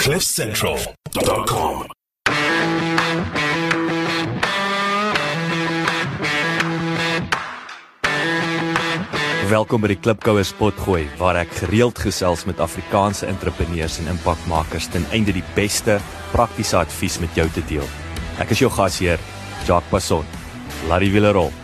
CliffCentral.com. Welkom by die Klipkoue Spotgooi, waar ek gereeld gesels met Afrikaanse entrepreneurs en impakmakers ten einde die beste, praktiese advies met jou te deel. Ek is jou gasheer, Jacques Passon. Laat die wiele rol.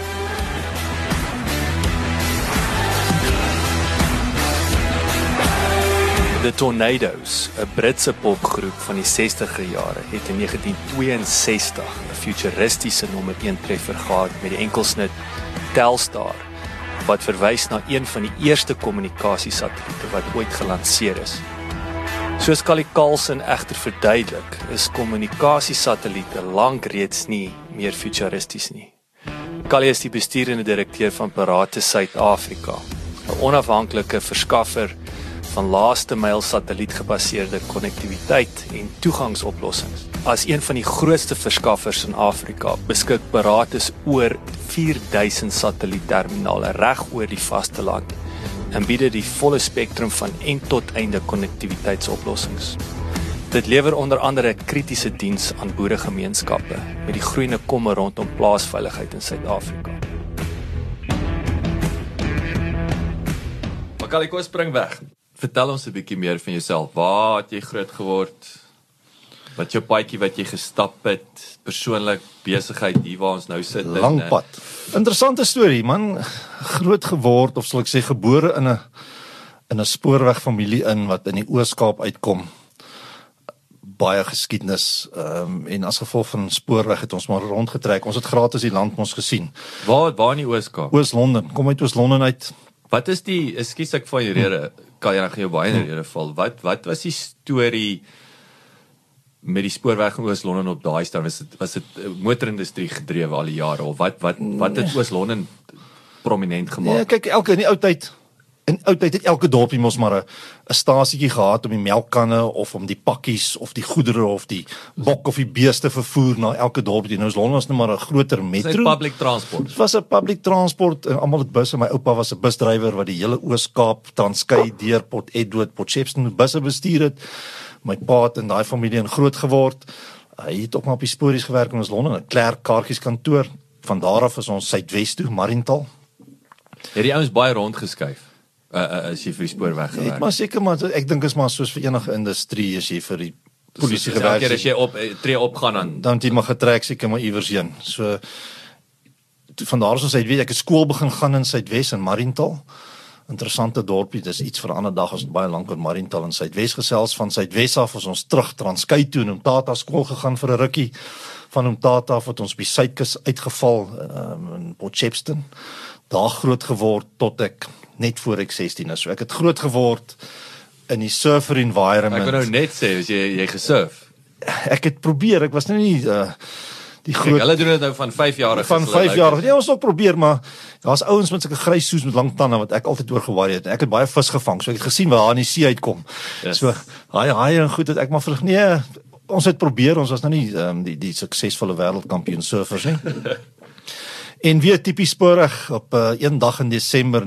The Tornadoes, 'n Britse popgroep van die 60er jare, het in 1962 'n futuristiese nommer 1 treffer gehad met die enkelsnit Telstar, wat verwys na een van die eerste kommunikasiesatelliete wat ooit gelanseer is. Soos Callie Carlson egter verduidelik, is kommunikasiesatelliete lank reeds nie meer futuristies nie. Callie is die bestuurende direkteur van Paratus Suid-Afrika, 'n onafhanklike verskaffer van laaste myl satellietgebaseerde konnektiwiteit en toegangsoplossings. As een van die grootste verskaffers in Afrika beskik Paratus oor 4000 satellietterminale reg oor die vasteland en bied die volle spektrum van end tot einde konnektiwiteitsoplossings. Dit lewer onder andere 'n kritiese diens aan boeregemeenskappe met die groeiende kommer rondom plaasveiligheid in Suid-Afrika. Callie, kom spring weg. Vertel ons 'n bietjie meer van jouself. Waar het jy groot geword? Wat jou paadjie wat jy gestap het? Persoonlik, besigheid, hier waar ons nou sit. Lang pad. Interessante storie, man. Groot geword, of sal ek sê, gebore in 'n spoorwegfamilie wat in die Oos-Kaap uitkom. Baie geskiedenis, en as gevolg van spoorweg het ons maar rondgetrek. Ons het gratis die land ons gesien. Waar in die Oos-Kaap? Oos-London, kom uit Oos-London uit. Wat is die, ekskuus ek van jou rede, kan jy gaan jou baie in die rede val, wat was die storie met die spoorweg in Oos-London op daai staan? Was dit motorindustrie gedrewe al die jare, of wat het Oos-London prominent gemaak? Ja, kyk, in die oudtyd het elke dorpie mos maar 'n stasietjie gehad om die melkkanne of om die pakkies of die goedere of die bok of die beeste vervoer na elke dorpie. Nou Londen was nou maar 'n groter metro. Dit was public transport. Dit was 'n public transport en almal het busse. My oupa was 'n busdrywer wat die hele Oos-Kaap, Transkei, deur Port Edward, Port Shepstone busse bestuur het. My pa het in daai familie in groot geword. Hy het ook maar op die spoorries gewerk in Londen, 'n klerk kaartjieskantoor. Van daar af is ons Suidwes toe, Mariental. Het die ouens baie rondgeskuif? As jy vir die spoorweg gewerk? Ek maar seker, maar ek dink is maar soos vir enige industrie as jy vir die polisie gewerk het. As jy tree opgaan dan het jy maar getrek seker maar iewers heen. So van daar is ons Suidwes. Ek het skool begin gaan in Suidwes in Mariental. Interessante dorpie, dis iets vir 'n ander dag, ons het baie lank oor Mariental en Suidwes gesels. Van Suidwes af is ons terug Transkei toe en Umtata skool gegaan vir 'n rukkie. Van Umtata af het ons by Suidkus uitgeval in Port Shepstone. Daar groot geword tot ek net voor ek 16 is. So ek het groot geword in die surfer environment. Ek wil nou net sê, as jy gesurf. Ek het probeer, ek was nou nie die groot... Kijk, hulle doen dit nou van 5 jaar. Van 5 jaar. Ja, ons ook probeer, maar daar's ouens met sulke grys soes met lang tande wat ek altyd oor gewaai het. Ek het baie vis gevang, so ek het gesien waar daar in die see uitkom. Yes. So, haai en goed, het ek maar vrug, nee, ons het probeer, ons was nou nie die suksesvolle wêreldkampioen surfers nie. En weer tipies spoorweg op een dag in Desember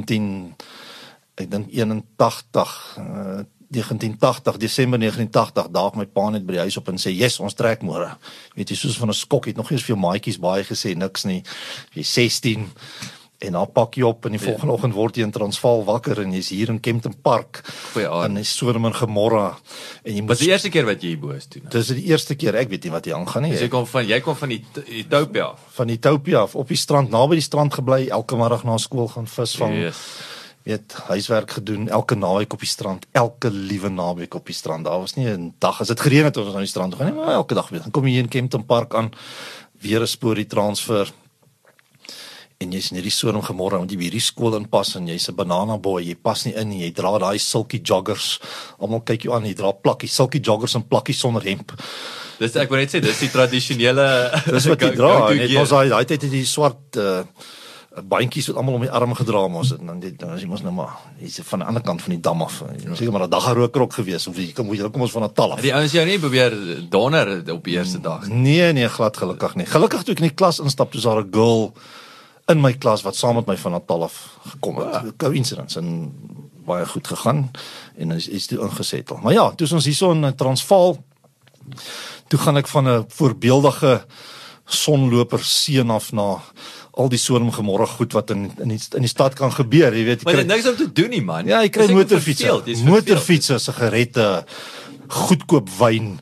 1980, Desember 1980, daag my pa net by die huis op en sê, yes, ons trek môre. Weet jy, soos van 'n skok, het nog eens veel maatjies baie gesê, niks nie, jy 16, en dan pak jy op, en die volgende oggend word jy in Transvaal wakker, en jy is hier in Kempton Park, en is Sodom en Gomorra, en jy moet... Was die eerste keer wat jy hier bo is toe? Dis die eerste keer, ek weet nie wat hier aangaan nie. Dus jy kom van Ethiopia af? Van Ethiopia af, op die strand, naby die strand gebly, elke middag na skool gaan visvang, weet, huiswerk gedoen, elke naweek op die strand, elke liewe naweek op die strand, daar was nie 'n dag, as het gereën het, ons aan die strand gaan, nie, maar elke dag weer, dan kom jy hier in Kempton Park aan, weer 'n spoorie transfer, en jy's in hierdie Sodom Gomorra, want jy by hierdie skool inpas, en jy's 'n banana boy, jy pas nie in, jy dra daai silky joggers, almal kyk jou aan, jy dra plakkies, silky joggers en plakkies sonder hemp. Dis, ek wil net sê, dis die tradisionele... Dis wat jy dra, net ons daai tyd het die swart bandjies wat almal om die arm gedra mos, en dan as jy mos nou maar, jy's van die ander kant van die dam af, seker maar 'n daggaroker gewees, of jy kom ons van Natal af. Die ouens jou nie probeer donder op die eerste dag? Nee, glad gelukkig nie. Gelukkig toe ek in die klas instap, toe is daar 'n girl in my klas wat saam met my van Natal af gekom het. Coincidence en baie goed gegaan en is toe ingesettel. Maar ja, toe is ons hierso in Transvaal. Toe gaan ek van 'n voorbeeldige sonloper seun af na al die soortgemorre goed wat in die stad kan gebeur, jy weet. Maar jy het niks om te doen nie, man. Ja, jy kry motorfietsse, sigarette, goedkoop wyn.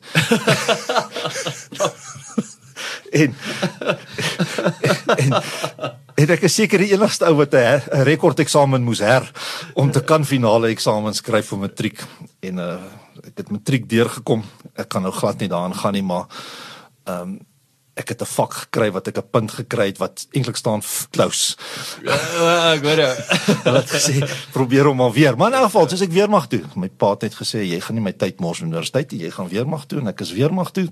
en ek is seker die enigste ou wat 'n rekordeksamen moes om te kan finale eksamen skryf vir matriek. En ek het matriek deurgekom. Ek kan nou glad nie daarin gaan nie, maar ek het 'n vak gekry wat ek 'n punt gekry het wat eintlik staan close. Ek weet jou. Hulle het gesê probeer hom maar weer. Maar in elk geval, soos ek weermag toe. My pa het net gesê jy gaan nie my tyd mors op universiteit nie, jy gaan weermag toe en ek is weermag toe.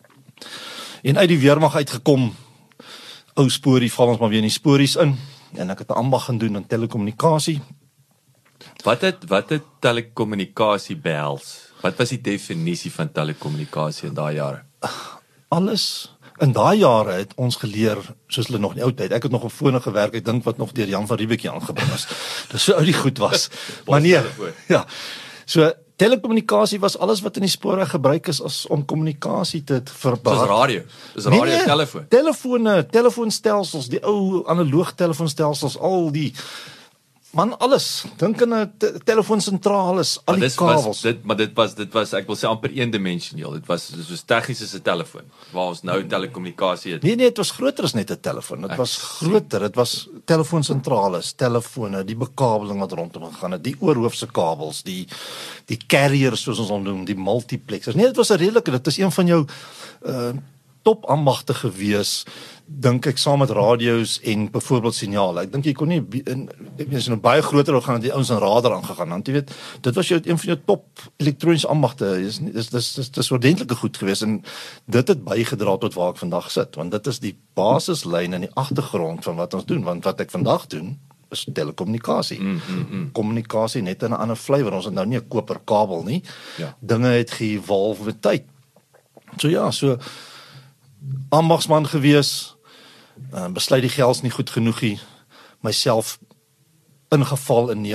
En uit die weermag uitgekom, ou sporie, val ons maar weer in die spories in. En ek het 'n ambag gaan doen in telekommunikasie. Wat het telekommunikasie behels? Wat was die definisie van telekommunikasie in daai jare? Alles. In daai jare het ons geleer, soos hulle nog in die ou tyd, ek het nog op fone gewerk, ek dink wat nog deur Jan van Riebeeck aangebring is. Dis so oud die goed was. Maar nee, ja. So telekommunikasie was alles wat in die spoorweg gebruik is as om kommunikasie te verbehaag. Dis radio. Dis radio, telefoon. Telefone, telefoonstelsels, die ou analoog telefoonstelsels, al die man, alles. Dink aan 'n telefoonsentrales, al die kabels. Maar dit was ek wil sê amper eendimensioneel. Dit was soos tegnies as 'n telefoon waar ons nou telekommunikasie het. Nee, dit was groter as net 'n telefoon. Dit was groter. Dit was telefoonsentrales, telefone, die bekabeling wat rondom gegaan het, die oorhoofse kabels, die carriers soos ons hom noem, die multiplexers. Nee, dit was 'n redelike, dit is een van jou top ambagte gewees, dink ek, saam met radio's en byvoorbeeld signale. Ek dink jy kon nie is nou baie groter ou gaan dat die ouens in radar aangegaan, want jy weet, dit was een van jou top elektroniese ambagte. Dis ordentlike goed gewees en dit het bygedra tot waar ek vandag sit, want dit is die basislyn in die agtergrond van wat ons doen, want wat ek vandag doen is telekommunikasie. Kommunikasie net in 'n ander flavour. Ons het nou nie 'n koperkabel nie. Ja. Dinge het ge-evolve met tyd. So ja, so ambagsman gewees, besluit die geld is nie goed genoeg nie, myself ingeval in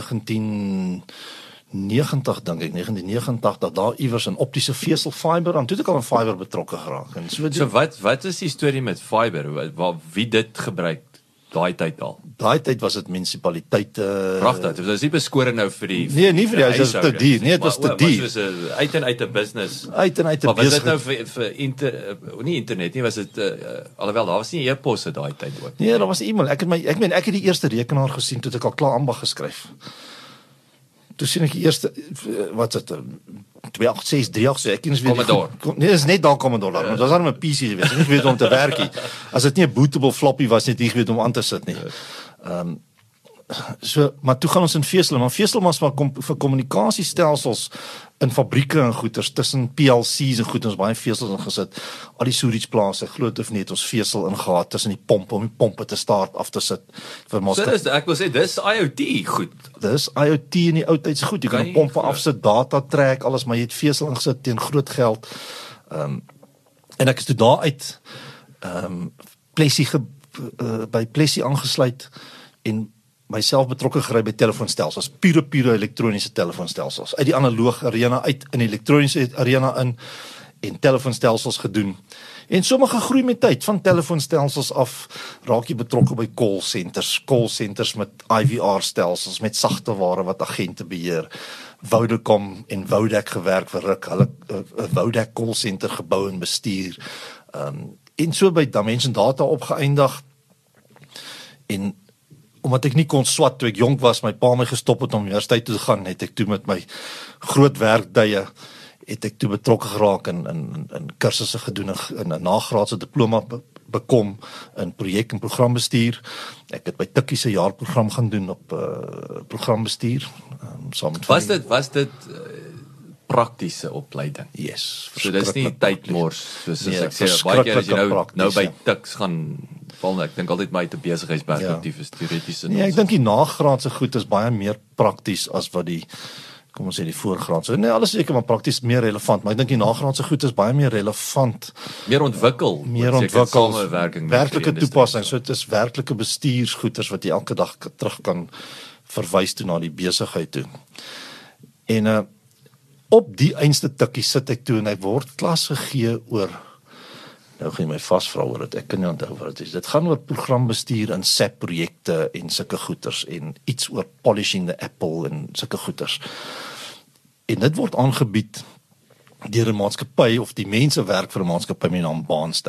1990, dink ek, 1989, daar iewers 'n optiese vesel fiber, en toe het ek al in fiber betrokke geraak. En so wat is die storie met fiber? Wie dit gebruik daai tyd al? Daai tyd was dit munisipaliteite. Pragtig, dit was nie beskore nou vir die nee, nie vir die huis, dit was te duur. Nee, dit was te duur. Maar soos uit en uit 'n business. Uit en uit 'n maar was dit nou vir nie internet nie, was dit alhoewel daar was nie e-posse daai tyd ook. Nee, daar was e-mail. Ek het die eerste rekenaar gesien toe ek al klaar ambag geskryf. Toe sien ek die eerste wat is dit 286 386 ek weet Commodore. Nee, dis net daar Commodore, maar dit was dan 'n PC gewees. Ek weet om te werk nie. As dit nie 'n bootable floppy was net nie weet om aan te sit nie. So, maar toe gaan ons in vesel, maar vesel was maar vir kommunikasiestelsels in fabrieke en goeders tussen PLC's en goed, ons baie vesels ingesit. Al die storage plase, groot of net ons vesel ingehaat tussen die pompe om die pompe te start af te sit vir so ek wil sê dis IoT goed. Dis IoT in die ou tyd se goed. Jy kan pompe afsit, data trek, alles, maar jy het vesel ingesit teen groot geld. En ek is toe daar uit Plessie by Plessie aangesluit en myself betrokke gery by telefoonstelsels, pure elektroniese telefoonstelsels, uit die analoog arena uit in die elektroniese arena in en telefoonstelsels gedoen. En sommige groei met tyd, van telefoonstelsels af raak jy betrokke by call centers met IVR stelsels, met sagte ware wat agente beheer. Vodacom en Vodek gewerk vir ruk, hulle 'n Vodek call center gebou en bestuur. En so by Dimension Data opgeëindig. En omdat ek nie kon swat toe ek jonk was, my pa my gestop het om universiteit toe te gaan, het ek toe met my groot werkduie het ek toe betrokke geraak in kursusse gedoen en 'n nagraadse diploma bekom in projek en programbestuur. Ek het by Tikkie se jaarprogram gaan doen op programbestuur saam met was dit praktiese opleiding? Yes. So dis nie tydmors soos ek sê baie keer as jy nou by Tiks gaan val, ek dink altyd my uit 'n besigheidsperspektief is teoreties. Nee, ek dink die nagraadse goed is baie meer prakties as wat die kom ons sê die voorgraadse. Nee, alles seker maar prakties meer relevant, maar ek dink die nagraadse goed is baie meer relevant, meer ontwikkel, samewerking, werklike toepassing. So dit is werklike bestuursgoeders wat jy elke dag terug kan verwys toe na die besigheid toe. En op die einste tikkie sit ek toe en ek word klas gegee oor, nou gaan jy my vasvra oor dit, ek kan nie onthou wat dit is. Dit gaan oor programbestuur en SAP projekte en sulke goeders en iets oor polishing the apple en sulke goeders. En dit word aangebied deur 'n maatskappy of die mense werk vir 'n maatskappy met die naam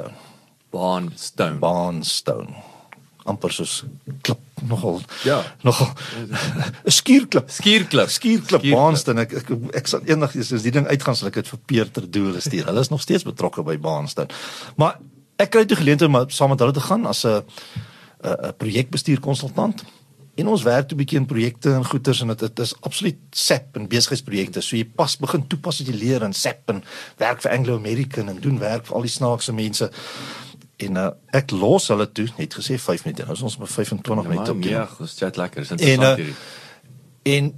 Barnstone. Amper soos klip, nogal 'n skierklip, Barnstone. Ek sal eendag as die ding uitgaan sal ek dit vir Peer ter Doel stuur. Hulle is nog steeds betrokke by Barnstone. Maar ek kry toe geleentheid om saam met hulle te gaan as 'n projekbestuurkonsultant. En ons werk toe bietjie in projekte en goeders en dit is absoluut SAP en besigheidsprojekte. So jy begin toepas wat jy leer in SAP en werk vir Anglo American en doen werk vir al die snaakse mense. En ek los hulle toe, net gesê 5 minute, nou is ons met 25 minute op. Ja, ons chat lekker, is interessant hierdie. En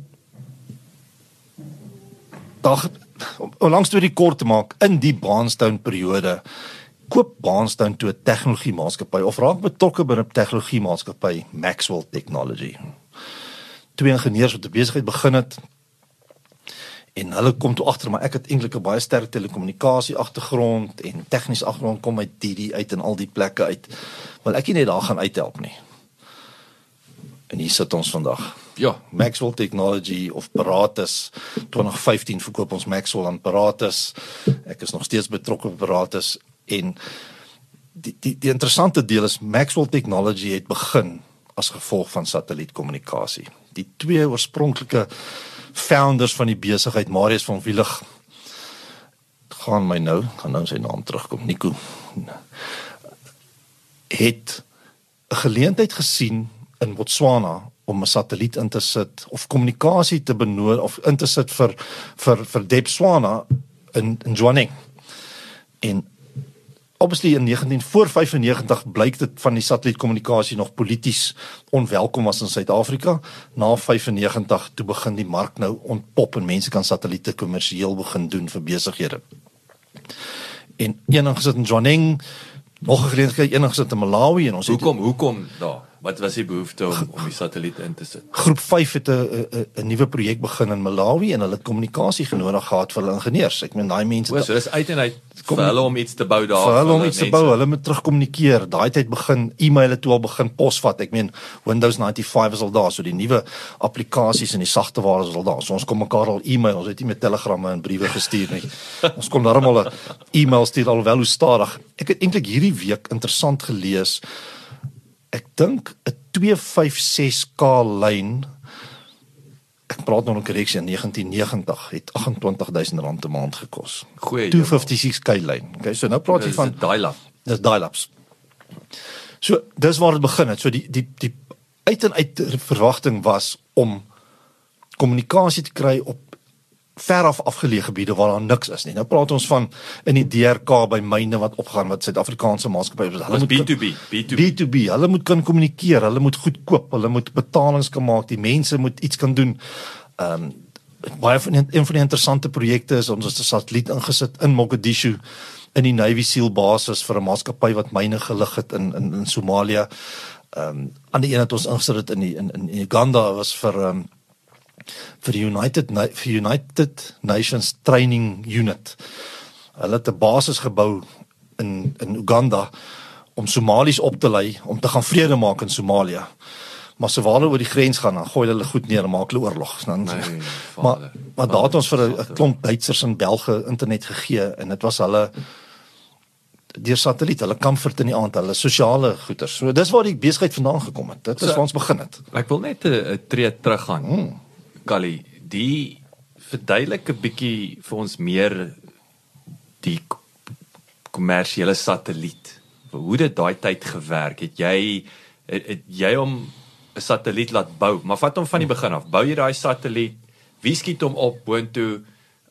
om langs toe die kort te maak, in die Barnstone periode, koop Barnstone toe 'n tegnologiemaatskappy, of raak betrokke by 'n tegnologiemaatskappy, Maxwell Technology. 2 ingenieurs wat die besigheid begin het, en hulle kom toe agter, maar ek het eintlik 'n baie sterk telekommunikasie agtergrond en tegniese agtergrond kom uit die uit en al die plekke uit. Wel ek nie net daar gaan uithelp nie. En hier sit ons vandag. Ja, Maxwell Technology of Paratus. 2015 verkoop ons Maxwell aan Paratus. Ek is nog steeds betrokke by Paratus en die interessante deel is Maxwell Technology het begin as gevolg van satellietkommunikasie. Die 2 oorspronklike founders van die besigheid, Marius van Wielig, gaan nou sy naam terugkom, Nico, het 'n geleentheid gesien in Botswana om 'n satelliet in te sit of kommunikasie te benodig of in te sit vir Debswana in Jwaneng. En obviously in 1995 blyk dit van die satellietkommunikasie nog polities onwelkom was in Suid-Afrika. Na 95 toe begin die mark nou ontpop en mense kan satelliete kommersieel begin doen vir besighede. En een gesit in Jwaneng, nog 'n geleentheid, een gesit in Malawi en ons hoekom daar? Wat was die behoefte om die satelliet in te sit? Groep 5 het 'n nuwe projek begin in Malawi en hulle het kommunikasie genodig gehad vir hulle ingenieurs. Ek meen daai mense so dis uit en uit vir hulle om iets te bou daar. Vir hulle om iets te bou, hulle moet terugkommunikeer. Daai tyd begin e-mail toe al begin posvat. Ek meen Windows 95 is al daar, so die nuwe applikasies en die sagteware is al daar. So ons kom mekaar al e-mail, ons het nie met telegramme en briewe gestuur nie. Ons kon daarom al 'n e-mail stuur, alhoewel hoe stadig. Ek het eintlik hierdie week interessant gelees. Ek dink 'n 256K lyn, ek praat nou 'n korreksie, in 1990 het R28,000 'n maand gekos. 256K lyn. Okay, so nou praat jy van Dis dial-ups. So dis waar dit begin het. So die uit en uit verwagting was om kommunikasie te kry op veraf afgeleë gebiede waar daar niks is nie. Nou praat ons van in die DRK by myne wat opgaan, wat Suid-Afrikaanse maatskappye is. Hulle moet B2B. Hulle moet kan kommunikeer, hulle moet goed koop, hulle moet betalings kan maak, die mense moet iets kan doen. Baie van een van die interessante projekte is ons het 'n satelliet ingesit in Mogadishu in die Navy SEAL basis vir 'n maatskappy wat myne gelig het in Somalië. Aan die een het ons ingesit het in Uganda was vir die United Nations Training Unit. Hulle het 'n basis gebou in Uganda om Somaliërs op te lei om te gaan vrede maak in Somalië. Maar so waar hulle oor die grens gaan, dan gooi hulle goed neer en maak hulle oorlog. Maar daar het ons vir 'n klomp Duitsers in België internet gegee en dit was hulle deur satelliet, hulle comfort in die aand, hulle sosiale goeders. So dis waar die besigheid vandaan gekom het. Dit is waar ons begin het. Ek wil net 'n tree terug gaan. Kali, die verduidelik 'n bietjie vir ons meer die kommersiële satelliet. Hoe dit daai tyd gewerk het. Het jy hom 'n satelliet laat bou, maar vat hom van die begin af. Bou jy daai satelliet? Wie skiet hom op boontoe?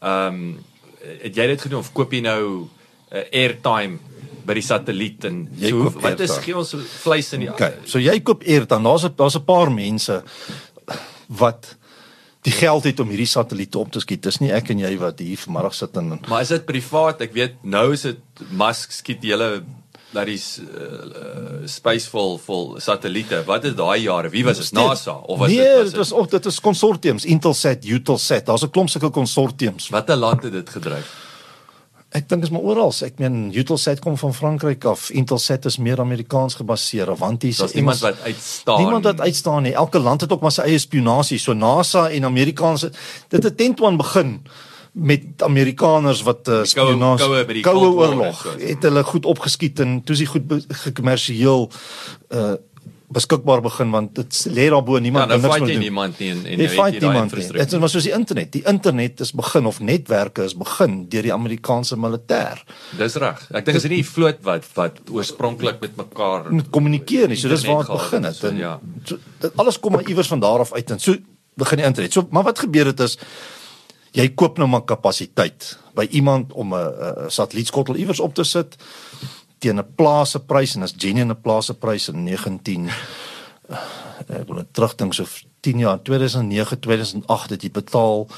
Het jy dit gedoen of koop jy nou airtime by die satelliet en so, wat is gee ons vleis in die Okay, so jy koop airtime. Daar's 'n paar mense wat die geld het om hierdie satelliete op te skiet. Dis nie ek en jy wat hier vanmiddag sit en Maar is dit privaat? Ek weet nou is dit Musk skiet die hele dat is space vol satelliete. Wat is daai jare? Wie was dit? NASA of was dit is konsortiums, Intelsat, Eutelsat. Daar's 'n klomp sulke konsortiums. Watter land het dit gedryf? Ek dink is maar oral. Ek meen Eutelsat kom van Frankryk af. Intelsat is meer Amerikaans gebaseer. Avanti is niemand wat uitstaan. Niemand wat uitstaan nie. Elke land het ook maar sy eie spionasie. So NASA en Amerikaanse dit het tentoon begin met Amerikaners wat koue oorlog het hulle goed opgeskiet en toe is die goed gekommersieel beskikbaar begin want dit lê daarbo niemand niks meer doen. Niemand nie en jy weet daai infrastruktuur. Dit is maar soos die internet. Die internet is begin of netwerke is begin deur die Amerikaanse militêr. Dis reg. Ek dink is nie vloot wat oorspronklik met mekaar kommunikeer nie. So dis waar dit begin het. En ja. So, alles kom maar iewers van daar af uit en so begin die internet. So maar wat gebeur het is jy koop nou maar kapasiteit by iemand om 'n satellietskottel iewers op te sit teen 'n plaaseprys en as genuine plaaseprys in 19 ek wil terugdink so 10 jaar 2009 2008 het jy betaal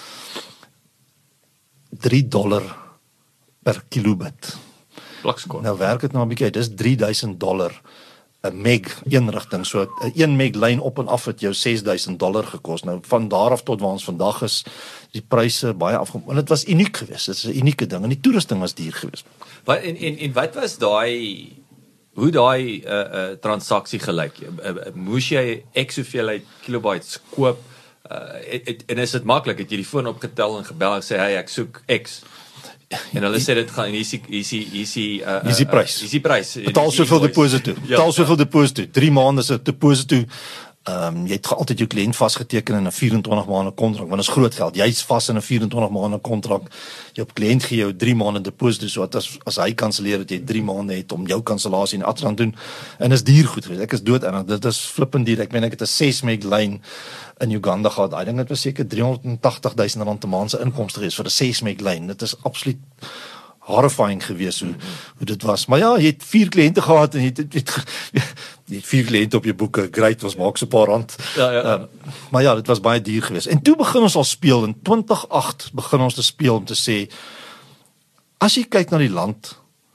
$3 per kilobit. Plakskot. Nou werk dit nou 'n bietjie uit. Dis $3,000 'n meg een rigting. So 'n 1 meg lyn op en af het jou $6,000 gekos. Nou van daar af tot waar ons vandag is, die pryse baie afgekom. En dit was uniek geweest. Dit is 'n unieke ding en die toerusting was duur geweest. Wat en wat was daai hoe daai transaksie gelyk? Moes jy ek soveel uit kilobytes koop? En is dit maklik? Het jy die foon opgetel en gebel en sê hey, ek soek X? En hulle sê dit gaan hier is die prys. Is die prys. Betaal soveel deposito. Betaal soveel deposito. 3 maande se deposito. Jy het altyd jou kliënt vasgeteken in 'n 24 maande kontrak want dit is groot geld. Jy's vas in 'n 24 maande kontrak. Jou kliënt gee jou 3 maande deposito so as hy kanselleer dat jy 3 maande het om jou kansellasie en afstand doen. En is duur goed geweest. Ek is dood en dit is flippend duur. Ek meen ek het 'n 6 meg lyn in Uganda gehad. Ek dink dit was seker R380,000 'n maand se inkomste geweest vir 'n 6 meg lyn. Dit is absoluut horrifying geweest hoe dit was. Maar ja, jy het 4 kliënte gehad en jy het 4 kliënte op jou boeke. Great, ons maak so 'n paar rand. Ja. Maar ja, dit was baie duur geweest. En toe begin ons al speel in 2008 begin ons te speel om te sê as jy kyk na die land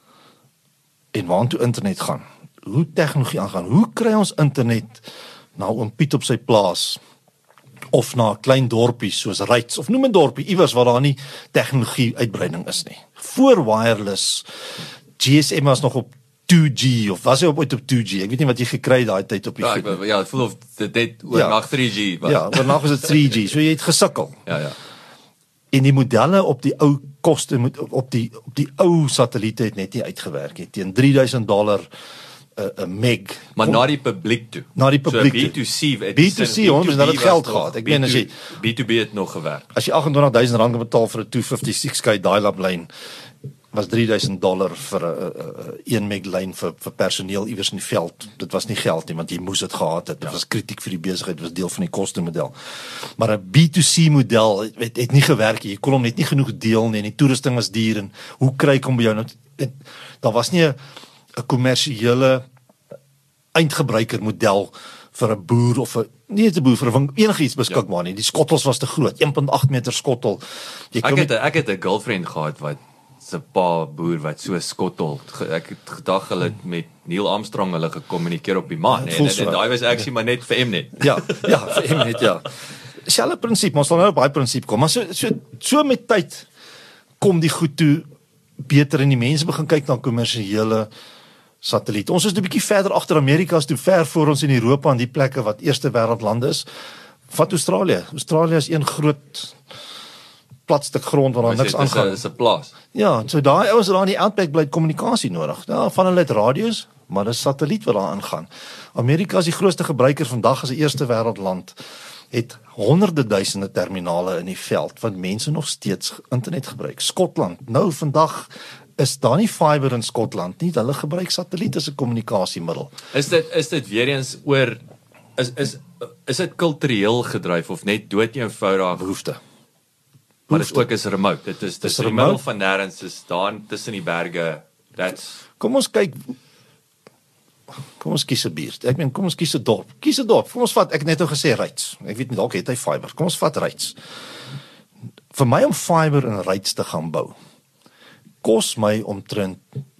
en waartoe internet gaan, hoe tegnologie aangaan, hoe kry ons internet na oom Piet op sy plaas of na 'n klein dorpie soos Ryds of noem 'n dorpie iewers waar daar nie tegnologie uitbreiding is nie. Voor wireless GSM was nog op 2G of was hy ooit op 2G? Ek weet nie wat jy gekry het daai tyd op die Ja, ek voel of dit oornag 3G was. Ja, oornag was dit 3G. So jy het gesukkel. Ja. En die modelle op die ou koste op die ou satelliete het net nie uitgewerk nie. Teen $3,000 'n meg. Maar na die publiek toe. Na die publiek toe. B2C, ons het geld gehad. Ek meen as jy B2B het nog gewerk. As jy R28,000 betaal vir 'n 256K dial-up lyn, was $3,000 vir 'n 1 meg lyn vir personeel iewers in die veld. Dit was nie geld nie, want jy moes dit gehad het. Dit was kritiek vir die besigheid, was deel van die kostemodel. Maar 'n B2C model het nie gewerk nie. Jy kon hom net nie genoeg deel nie en die toerusting was duur en hoe kry ek hom by jou nou? Daar was nie 'n kommersiële eindgebruiker model vir 'n boer of nie 'n boer vir enigiets beskikbaar nie. Die skottels was te groot, 1.8 meter skottel. Ek het 'n girlfriend gehad wat se pa boer wat so skottel. Ek het gedag hulle het met Neil Armstrong hulle gekommunikeer op die maan en daai was actually maar net vir Mnet. Ja, vir Mnet ja. Selfe prinsip, ons sal nou op baie prinsip kom, maar so met tyd kom die goed toe beter en die mense begin kyk na kommersiële satelliet. Ons is 'n bietjie verder agter Amerika as toe ver voor ons in Europa en die plekke wat eerste wêreldlande is. Vat Australië. Australië is een groot plat stuk grond waar daar niks aangaan. Dit is 'n plaas. Ja, so daai ouens daar in die outback bly kommunikasie nodig. Ja, van hulle het radio's, maar dis satelliet wat daar aangaan. Amerika is die grootste gebruiker vandag as 'n eerste wêreldland. Het honderde duisende terminale in die veld wat mense nog steeds internet gebruik. Skotland, nou vandag is daar nie fiber in Skotland nie. Hulle gebruik satelliet as 'n kommunikasiemiddel. Is dit weer eens oor is dit kultureel gedryf of net dood eenvoudig behoefte? Maar dit ook is remote. Dit is die middel van nêrens is daar tussen die berge. Kom ons kyk kom ons kies 'n buurt. Ek meen, kom ons kies 'n dorp. Kies 'n dorp. Kom ons vat, ek het net nou gesê Ryds. Ek weet nie, dalk het hy fiber. Kom ons vat Ryds. Vir my om fiber in Ryds te gaan bou, kos my omtrent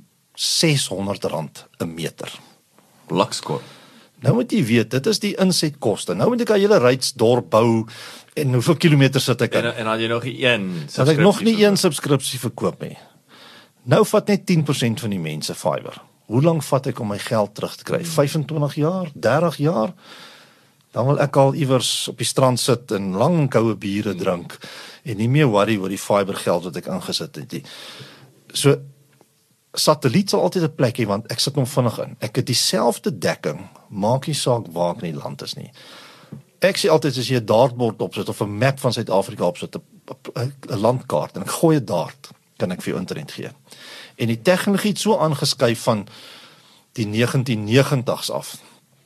R600 'n meter. Lakskor. Nou moet jy weet, dit is die insetkoste. Nou moet ek 'n hele Ryds dorp bou en hoeveel kilometers sit ek in? En dan jy nog een Dat ek nog nie een subskripsie verkoop nie. Nou vat net 10% van die mense fiber. Hoe lank vat ek om my geld terug te kry? 25 jaar, 30 jaar? Dan wil ek al iewers op die strand sit en lang koue biere drink en nie meer worry oor die fiber geld wat ek ingesit het nie. So satelliet sal altyd 'n plek hê want ek sit hom vinnig in. Ek het dieselfde dekking, maak nie saak waar ek in die land is nie. Ek sê altyd as jy 'n dartbord opsit of 'n map van Suid-Afrika opsit, 'n landkaart en ek gooi 'n dart, kan ek vir jou internet gee. En die tegnologie het so aangeskuif van die 1990s af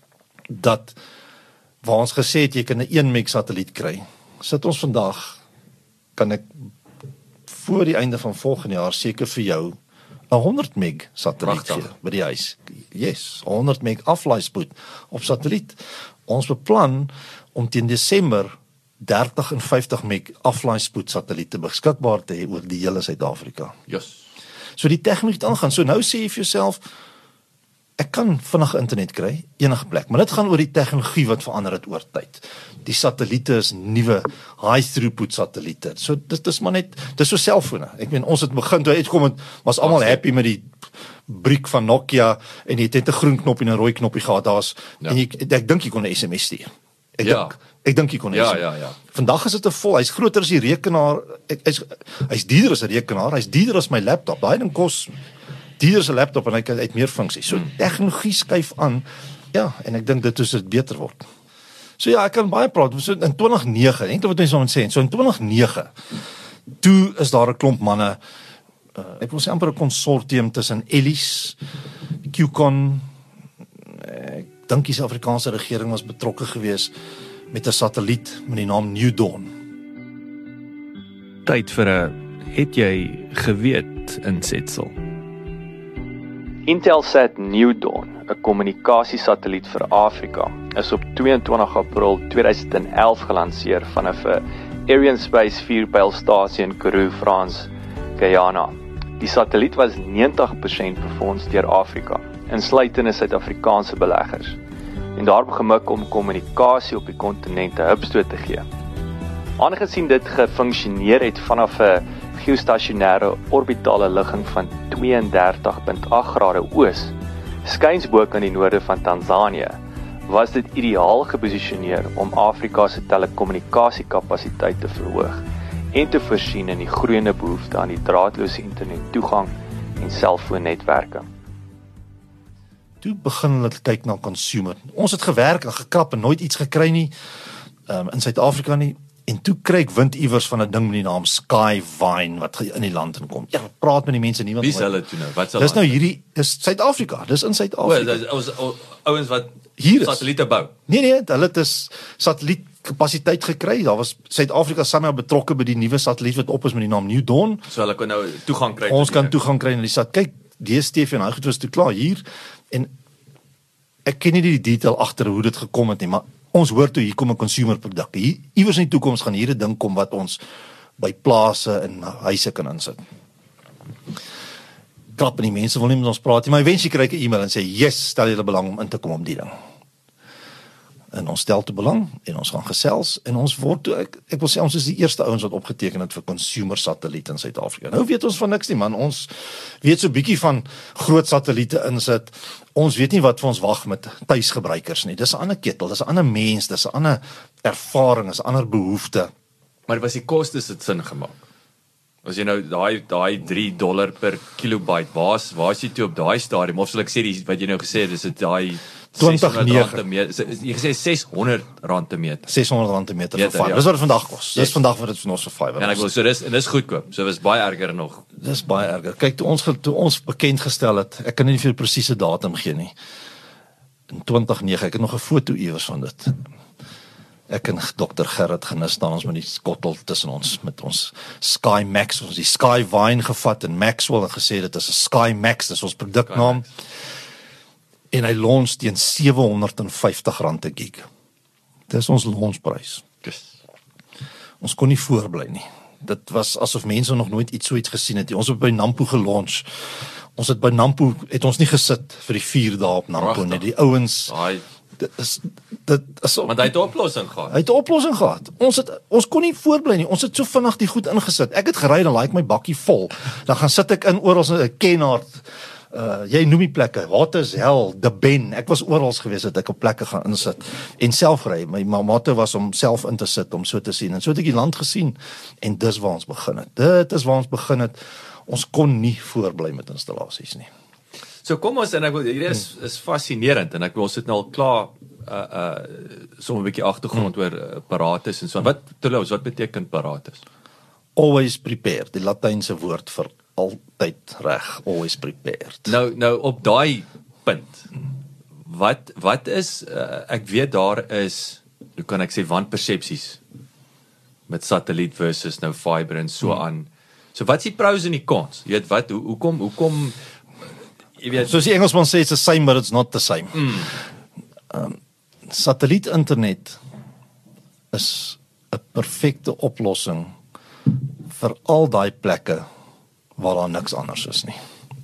dat waar ons gesê het jy kan 'n 1 meg satelliet kry, sit ons vandag kan ek voor die einde van volgende jaar seker vir jou 'n 100 meg satelliet gee by die huis. Yes, 100 meg aflaaispoed op satelliet. Ons beplan om teen Desember 30 en 50 meg aflaaispoed satelliete beskikbaar te hê oor die hele Suid-Afrika. Yes. So die tegnologie het aangaan. So nou sê jy vir jouself, ek kan vinnig internet kry, enige plek, maar dit gaan oor die tegnologie wat verander het oor tyd. Die satelliete is nuwe high throughput satelliete. So dit is maar net, dis so selfone. Ek meen ons het begin toe uitkom en was almal happy met die briek van Nokia en jy het net 'n groen knop en 'n rooi knoppie gehad daar's en ek dink jy kon 'n SMS stuur. Ek dink jy kon Ja. Vandag is dit 'n vol, hy's groter as die rekenaar. Hy's duurder as 'n rekenaar, hy's duurder as my laptop. Daai ding kos duurder as 'n laptop en hy het meer funksies. So tegnologie skuif aan. Ja, en ek dink dit is dit beter word. So ja, ek kan baie praat. So in 2009, eintlik wat mense moet sê, so in 2009 toe is daar 'n klomp manne, ek wil sê amper 'n konsortium tussen Ellis, QCon, ek dink die Suid-Afrikaanse regering was betrokke geweest met 'n satelliet met die naam New Dawn. Tyd vir 'n het jy geweet insetsel. Intelsat New Dawn, 'n kommunikasiesatelliet vir Afrika, is op 22 April 2011 gelanseer vanaf 'n Arianespace 4-pylstasie in Karoo, Frans, Guyana. Die satelliet was 90% befonds deur Afrika, insluitende Suid-Afrikaanse beleggers, en daarop gemik om kommunikasie op die kontinent 'n hupstoot te gee. Aangesien dit gefunksioneer het vanaf 'n geostasionêre orbitale ligging van 32.8 grade oos, skuins bo kan die noorde van Tanzanië, was dit ideaal geposisioneer om Afrika se telekommunikasiekapasiteit te verhoog en te voorsien in die groeiende behoefte aan die draadloose internettoegang en selfoonnetwerke. Toe begin hulle kyk na consumer. Ons het gewerk en gekrap en nooit iets gekry nie in Suid-Afrika nie. En toe kry ek wind iewers van 'n ding met die naam Skyvine wat in die land inkom. Ja, praat met die mense nie. Wie is hulle toe nou? Wat is hulle? Dis nou hierdie, dis Suid-Afrika. Dis in Suid-Afrika. Dis ouens wat hier satelliete bou. Nee, hulle het 'n satellietkapasiteit gekry. Daar was Suid-Afrika saam betrokke by die nuwe satelliet wat op is met die naam New Dawn. So hulle kan nou toegang kry. Ons kan toegang kry na die sat. Kyk, DStv en hy goed was toe klaar hier en ek ken nie die detail agter hoe dit gekom het nie, maar ons hoor toe hier kom 'n consumer produk. Hier iewers in die toekoms gaan hier 'n ding kom wat ons by plase en huise kan insit. Klap en die mense wil nie met ons praat nie, maar eventueel kry ek 'n e-mail en sê, "Yes, stel julle belang om in te kom om die ding." En ons stel te belang en ons gaan gesels en ons word toe ek wil sê ons is die eerste ouens wat opgeteken het vir consumer satelliet in Suid-Afrika. Nou weet ons van niks nie man, ons weet so bietjie van groot satelliete insit. Ons weet nie wat vir ons wag met tuisgebruikers nie. Dis 'n ander ketel, dis 'n ander mens, dis 'n ander ervaring, dis 'n ander behoefte. Maar was die kostes dit sin gemaak? As jy nou daai $3 per kilobyte, waar is jy toe op daai stadium? Of sal ek sê wat jy nou gesê het, is dit daai 2009. Jy gesê R600 'n meter. R600 'n meter vir fiber. Dis wat dit vandag kos. Dis vandag wat dit vir ons vir fiber. En ek wil so dis goedkoop. So was baie erger nog. Dis baie erger. Kyk, toe ons bekend gestel het, ek kan nie vir 'n presiese datum gee nie. In 2009, ek het nog 'n foto iewers van dit. Ek en Dr. Gerrit Genis staan ons met die skottel tussen ons met ons Sky Max, ons die Skyvine gevat en Maxwell en gesê dit is 'n Sky Max, dis ons produknaam. En hy launch teen R750 'n gig. Dis ons launchprys. Ons kon nie voorbly nie. Dit was asof mense nog nooit so iets gesien het. Ons het by Nampo gelaunch. Ons het by Nampo, het ons nie gesit vir die 4 dae op Nampo nie. Die ouens, dit is want hy het 'n oplossing gehad. Hy het 'n oplossing gehad. Ons kon nie voorbly nie. Ons het so vinnig die goed ingesit. Ek het gery, dan laai ek my bakkie vol. Dan gaan sit ek in oral 'n Kenhardt. Jy noem die plekke, Watershel, De Ben, ek was oral gewees dat ek op plekke gaan insit en self ry. My motto was om self in te sit, om so te sien. En so het ek die land gesien en dis waar ons begin het. Dit is waar ons begin het. Ons kon nie voorbly met installasies nie. So kom ons, en ek wil, hierdie is fascinerend, en ek wil, ons het nou al klaar sommer 'n bietjie agtergrond oor paratus en so. Wat beteken paratus? Always prepared, die Latynse woord vir altyd reg, always prepared. Nou op daai punt, wat is, ek weet daar is, hoe kan ek sê, wanpersepsies met satelliet versus nou fiber en so aan. So wat is die pros en die cons? Jy weet wat, hoekom jy weet, soos die Engelsman sê, it's the same but it's not the same. Satelliet internet is 'n perfekte oplossing vir al daai plekke waar daar niks anders is nie.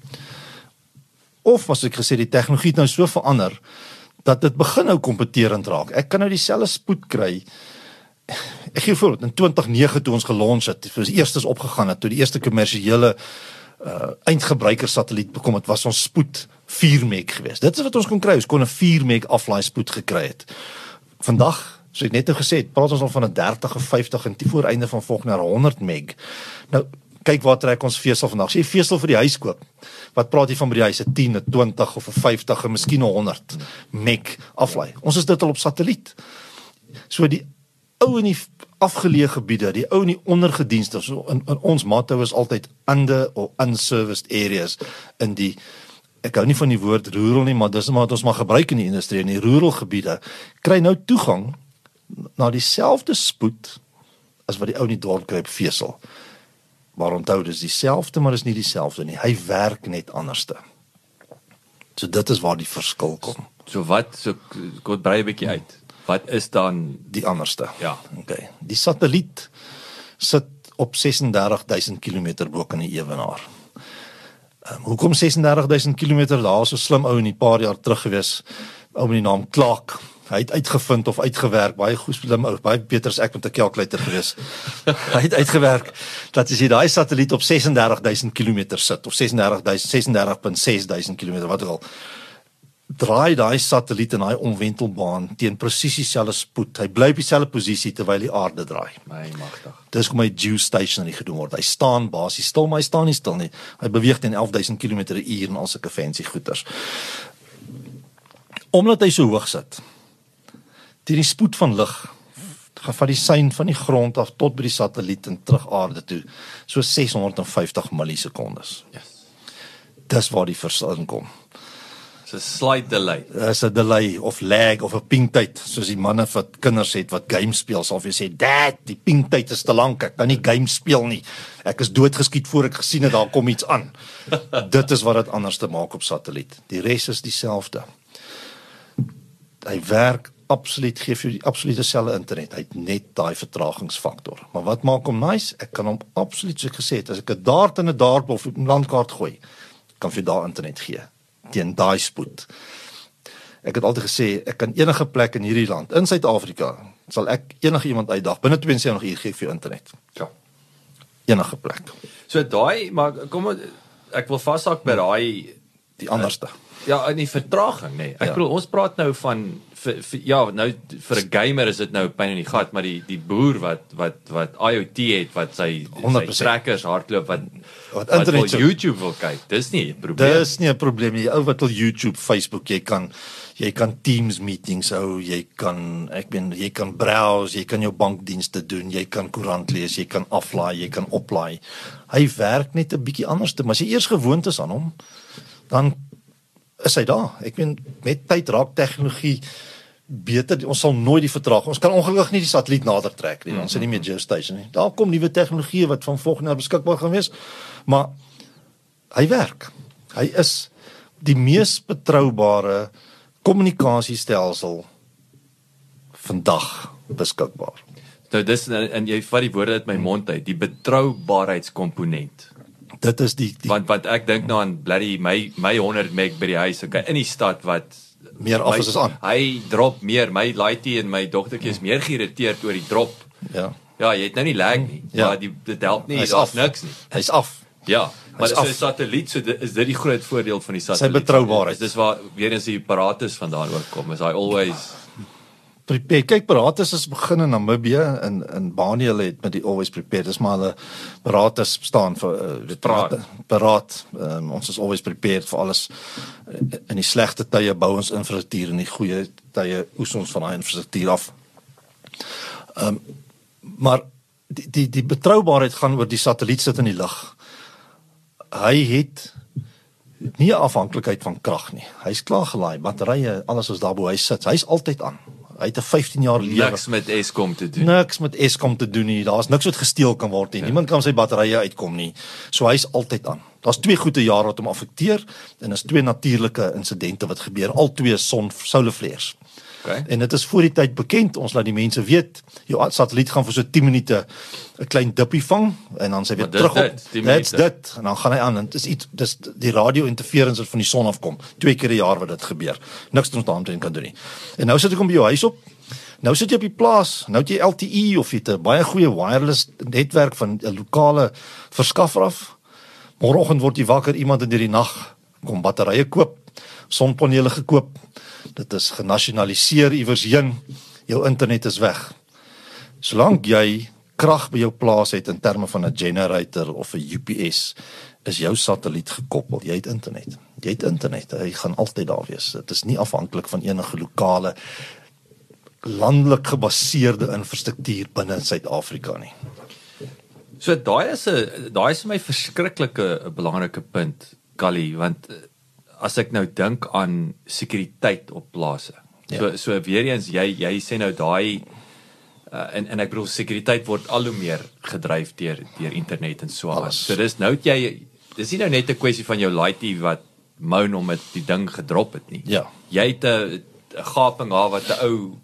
Of, as ek gesê, die tegnologie het nou so verander, dat dit begin nou kompeterend raak. Ek kan nou dieselfde spoed kry. Ek gee voorbeeld, in 2009 toe ons gelaunch het, toe ons eerstes opgegaan het, toe die eerste kommersiële eindgebruiker satelliet bekom het, was ons spoed 4 meg geweest. Dit is wat ons kon kry, ons kon 'n 4 meg aflaai spoed gekry het. Vandag, so ek net nou gesê het, praat ons al van 'n 30 of 50 en die vooreinde van volgende jaar 100 meg. Nou, kyk waar trek ons vesel vandag. As jy vesel vir die huis koop, wat praat jy van by die huis? 'n 10, 'n 20 of 'n 50 en miskien 'n 100 meg aflaai. Ons is dit al op satelliet. So die ou in die afgeleë gebiede, die ou in die ondergedienste, so in ons motto is altyd under or unserviced areas in die, ek hou nie van die woord rural nie, maar dis wat ons maar gebruik in die industrie, in die rural gebiede, kry nou toegang na dieselfde spoed as wat die ou in die dorp kry op vesel. Maar onthou, dis dieselfde, maar is nie dieselfde nie. Hy werk net anderste. So dit is waar die verskil kom. So kom brei 'n bietjie uit. Wat is dan die anderste? Ja. Okay. Die satelliet sit op 36.000 km bo kan die ewenaar. Hoekom 36.000 km? Daar was so slim ou in 'n paar jaar terug gewees, ou met die naam Clark. Hy het uitgevind of uitgewerk, baie goed slim ou, baie beter as ek met 'n kalkulator gewees. Hy het uitgewerk dat as jy daai satelliet op 36.000 km sit, of 36.600 km, wat ook al, draai daai satelliet in daai omwentelbaan teen presies dieselfde spoed. Hy bly op dieselfde posisie terwyl die aarde draai. My magtig. Dis hoe my geostationary gedoen word. Hy staan basies stil, maar hy staan nie stil nie. Hy beweeg teen 11.000 km/h en al sulke fancy goeters. Omdat hy so hoog sit, teen die spoed van lig, van die sein van die grond af tot by die satelliet en terug aarde toe, so 650 millisekondes. Yes. Dis waar die verskil kom. So 'n slight delay. Is 'n delay of lag of 'n pingtyd, soos die manne wat kinders het wat games speel, sal vir sê, "Dad, die pingtyd is te lank, ek kan nie games speel nie. Ek is doodgeskiet voor ek gesien het daar kom iets aan." Dit is wat dit anders te maak op satelliet. Die res is dieselfde. Hy werk absoluut, geef jou die absolute selfde internet. Hy het net daai vertragingsfaktor. Maar wat maak hom nice? Ek kan hom absoluut, soos ek gesê het, as ek 'n dart in 'n dart of 'n landkaart gooi, kan vir daar internet gee teen daai spoed. Ek het altyd gesê, ek kan enige plek in hierdie land, in Suid-Afrika, sal ek enige iemand uitdag, binne 72 uur gee ek vir jou internet. Ja. Enige plek. So daai, maar kom ek wil vashak by daai die anderste. Ja, in die vertraging, nee. Ek bedoel, ons praat nou van nou vir 'n gamer is dit nou pyn in die gat, maar die boer wat IoT het, wat sy trackers hardloop, wat internet wil YouTube wil kyk, dis nie 'n probleem. Dis nie 'n probleem nie. Die ou wat wil YouTube, Facebook, jy kan Teams meetings hou, jy kan browse, jy kan jou bankdienste doen, jy kan koerant lees, jy kan aflaai, jy kan oplaai. Hy werk net 'n bietjie anders, maar as jy eers gewoond is aan hom, dan is hy daar. Ek meen, met tyd raak tegnologie beter. Ons sal nooit die vertraging. Ons kan ongelukkig nie die satelliet nader trek nie. Ons is nie meer geostation nie. Daar kom nuwe tegnologie wat van volgende jaar beskikbaar gaan wees, maar hy werk. Hy is die mees betroubare kommunikasiestelsel vandag beskikbaar. Nou dis en jy vat die woorde uit my mond uit, die betroubaarheidskomponent. Dit is die Want ek dink nou aan bloody my 100 meg by die huis, okay, in die stad wat meer af is aan. Hy drop meer, my laaitie en my dogtertjie is meer geïrriteerd oor die drop. Ja. Ja, jy het nou nie lag nie, maar dit help nie, Hy's daar's af. niks nie. Hy's af. Ja, maar Hy's so 'n af. satelliet, so is dit die groot voordeel van die Sy satelliet. betroubaarheid. Dis waar weer eens die Paratus vandaan ook kom. Is hy always Prepare. Kyk, Paratus is begin in Namibië en Bani hulle het met die Always Prepared. Dis maar hulle Paratus staan vir paraat. Ons is always prepared vir alles. In die slegte tye bou ons infrastruktuur, in die goeie tye oes ons van daai infrastruktuur af. Maar die betroubaarheid gaan oor die satelliet sit in die lug. Hy het nie 'n afhanklikheid van krag nie. Hy's klaar gelaai, batterye, alles is daar bo hy sit. Hy's altyd aan. Hy het 'n 15 jaar lewe. niks met Eskom te doen. Niks met Eskom te doen nie. Daar's niks wat gesteel kan word nie. Niemand kan sy batterye uitkom nie. So hy's altyd aan. Daar's 2 goeie jare wat hom affekteer en is 2 natuurlike insidente wat gebeur. Al 2 solar flares. Okay. En dit is voor die tyd bekend. Ons laat die mense weet, jou satelliet gaan vir so 10 minute 'n klein dippie vang en dan sy weer Maar dis terug op. dit, 10 Dit's minute. dit. En dan gaan hy aan en dis die radio-interference wat van die son afkom. 2 keer 'n jaar wat dit gebeur. Niks wat ons daarmee kan doen nie. En nou sit ek hom by jou huis op. Nou sit jy op die plaas. Nou het jy LTE of jy het 'n baie goeie wireless netwerk van 'n lokale verskaffer af. Môreoggend word jy wakker, iemand in die nag kom batterye koop, sonpanele gekoop. Dit is genasionaliseer iewers heen. Jou internet is weg. Solank jy krag by jou plaas het in terme van 'n generator of 'n UPS, is jou satelliet gekoppel. Jy het internet. Jy het internet. Hy gaan altyd daar wees. Dit is nie afhanklik van enige lokale landelik gebaseerde infrastruktuur binne Suid-Afrika nie. So daai is vir my verskriklike 'n belangrike punt, Kali, want as ek nou dink aan sekuriteit op plase. Ja. So weer eens jy sê nou daai en ek bedoel sekuriteit word al hoe meer gedryf deur internet en so aan. Alles. So dis nie nou net 'n kwessie van jou laaitie wat moan om dit die ding gedrop het nie. Ja. Jy het 'n gaping daar wat 'n ou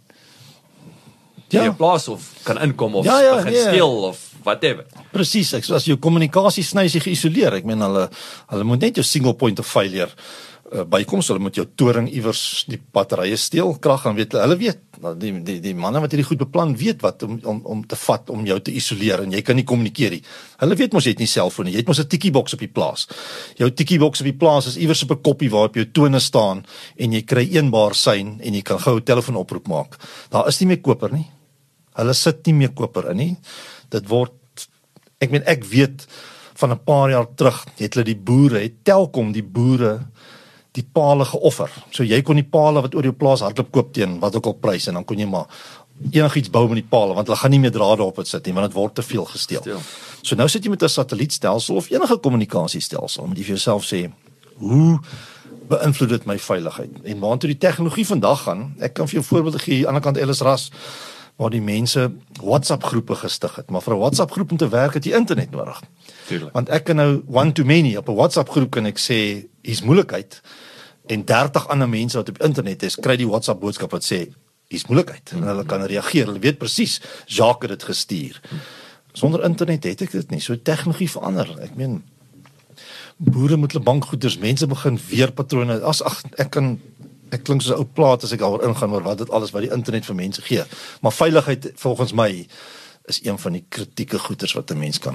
in jou plaas of kan inkom of begin steel of whatever. Presies, as jou kommunikasie sny is jy geïsoleer. Ek meen hulle moet net jou single point of failure bykom, so hulle moet jou toring iewers die batterye steel, krag gaan weet. Hulle weet, die manne wat hierdie goed beplan weet wat om te vat om jou te isoleer en jy kan nie kommunikeer nie. Hulle weet mos jy het nie selfoon nie. Jy het mos 'n tikkieboks op die plaas. Jou tikkieboks op die plaas is iewers op 'n koppie waarop jou tone staan en jy kry 1 bar sein en jy kan gou 'n telefoonoproep maak. Daar is nie meer koper nie. Hulle sit nie meer koper in nie. Dit word ek weet van 'n paar jaar terug het hulle die boere, het Telkom die boere die pale geoffer. So jy kon die pale wat oor jou plaas hardloop koop teen wat ook al prys en dan kon jy maar enigiets bou met die pale want hulle gaan nie meer drade op dit sit nie want dit word te veel gesteel. So nou sit jy met 'n satellietstelsel of enige kommunikasiestelsel, moet jy vir jouself sê, hoe beïnvloed dit my veiligheid? En waartoe die tegnologie vandag gaan, ek kan vir jou voorbeelde gee, aan die ander kant Ellis Ras, waar die mense WhatsApp groepe gestig het, maar vir 'n WhatsApp groep om te werk het jy internet nodig. Tuurlik. Want ek kan nou one to many op 'n WhatsApp groep kan ek sê hier's moeilikheid en 30 ander mense wat op internet is, kry die WhatsApp boodskap wat sê hier's moeilikheid en hulle kan reageer. Hulle weet presies Jacques het dit gestuur. Sonder internet het ek dit nie. So tegnologie verander. Ek meen boere moet hulle bankgoeders, mense begin weer patrone. Ek klink soos 'n ou plaat as ek daaroor ingaan oor wat dit alles wat die internet vir mense gee. Maar veiligheid volgens my is een van die kritieke goeders wat 'n mens kan.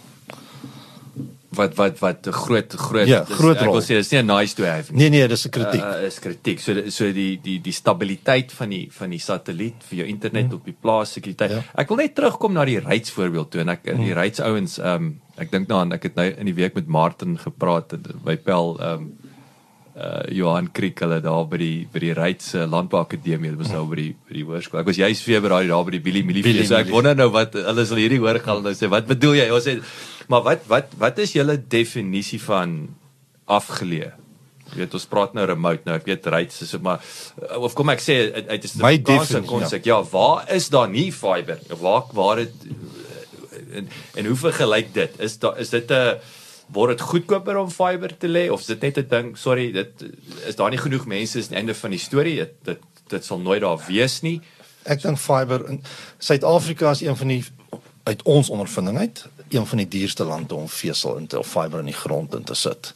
Wat 'n groot Ja, groot ek wil rol. sê dis nie 'n nice to have nie. Nee, dis 'n kritiek. Is kritiek. So die stabiliteit van die satelliet vir jou internet op die plaas sekuriteit. Ja. Ek wil net terugkom na die Ryds voorbeeld toe en die Ryds ouens ek dink nou aan ek het nou in die week met Martin gepraat by Pel Johan Kriek hulle daar by die Ryds Landbouakademie, dit was nou by die hoërskool. Ek was juis Februarie daar by die Billy Millie. So ek wonder nou wat hulle sal hierdie hoor gaan nou sê, wat bedoel jy? Ons sê maar wat is julle definisie van afgeleë? Jy weet ons praat nou remote nou, ek weet Ryds is maar of kom ek sê uit is My die definisie, ja, waar is daar nie fiber? Waar dit en hoe vergelyk dit? Is dit 'n word dit goedkoper om fiber te lê of is dit net 'n ding, sorry, dit is daar nie genoeg mense is aan die einde van die storie, dit sal nooit daar wees nie. Ek dink fiber in Suid-Afrika is een van die uit ons ondervinding uit, een van die duurste lande om vesel in te of fiber in die grond in te sit.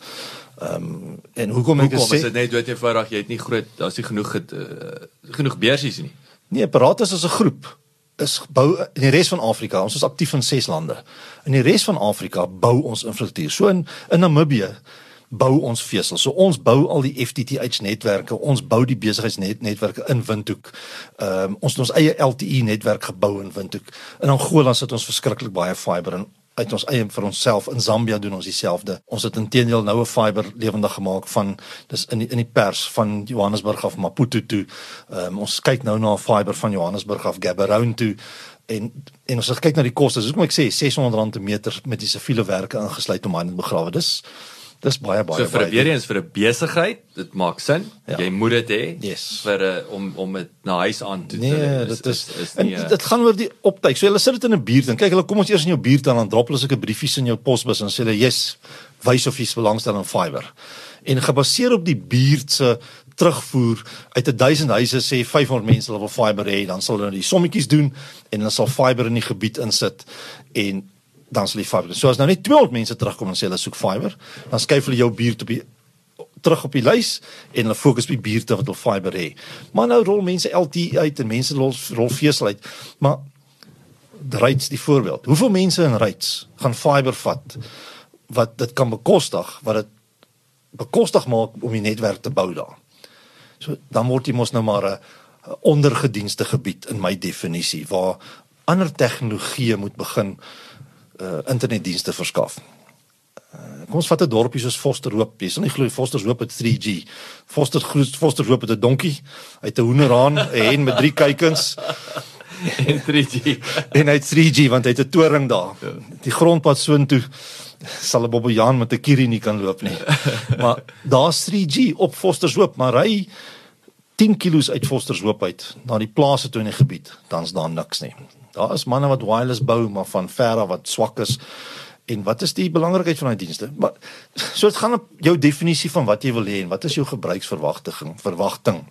En hoekom ek Is sê dit net dood eenvoudig, jy het nie daar's nie genoeg beursies nie. nee, Paratus is 'n groep. Is bou in die res van Afrika. Ons is aktief in 6 lande. In die res van Afrika bou ons infrastruktuur. So in Namibië bou ons vesel. So ons bou al die FTTH netwerke, ons bou die besigheidsnetwerke in Windhoek. Ons het ons eie LTE netwerk gebou in Windhoek. In Angola sit ons verskriklik baie fiber in uit ons eie vir onsself. In Zambia doen ons dieselfde. Ons het inteendeel nou 'n fiber lewendig gemaak van dis in die pers van Johannesburg af Maputo toe. Ons kyk nou na 'n fiber van Johannesburg af Gaborone toe. En ons het kyk na die kostes. Dis hoekom ek sê R600 'n meter met die siviele werke ingesluit om aan te begrawe. Dis baie So vir weer eens vir 'n besigheid, dit maak sin. Ja. Jy moet dit hê Yes. vir om dit na huis aan toe te Nee, dit dit is nie en dit gaan oor die optyk. So hulle sit dit in 'n buurt en kyk hulle kom ons eers in jou buurt aan, dan drop hulle sulke briefies in jou posbus en sê hulle, "Yes, wys of jy's belangstel in fiber." En gebaseer op die buurt se terugvoer uit 1000 huise sê 500 mense hulle wil fiber hê, dan sal hulle die sommetjies doen en hulle sal fiber in die gebied insit en dan sal die fiber. So as nou net 200 mense terugkom en sê hulle soek fiber, dan skuif hulle jou buurt terug op die lys en hulle fokus op die buurte wat hulle fiber hê. Maar nou rol mense LTE uit en mense rol vesel uit. Maar Ryds die voorbeeld. Hoeveel mense in Ryds gaan fiber vat wat dit kan bekostig, wat dit bekostig maak om die netwerk te bou daar. So dan word jy mos nou maar 'n ondergedienste gebied in my definisie waar ander tegnologieë moet begin internetdienste verskaf. Kom ons vat 'n dorpie soos Fosterhoop. Jy sal nie glo Fosterhoop het 3G. Fosterhoop het 'n donkie uit 'n hoenderhaan, 'n hen met 3 kuikens en 3G. en hy het 3G want hy het 'n toring daar. Die grondpad soontoe sal 'n bobbejaan met 'n kierie nie kan loop nie. Maar daar's 3G op Fosterhoop, maar ry 10 kilos uit Fosterhoop uit na die plase toe in die gebied, dan's daar niks nie. Daar is manne wat wireless bou, maar van ver af wat swak is. En wat is die belangrikheid van daai dienste? Maar so dit gaan op jou definisie van wat jy wil hê en wat is jou verwagting.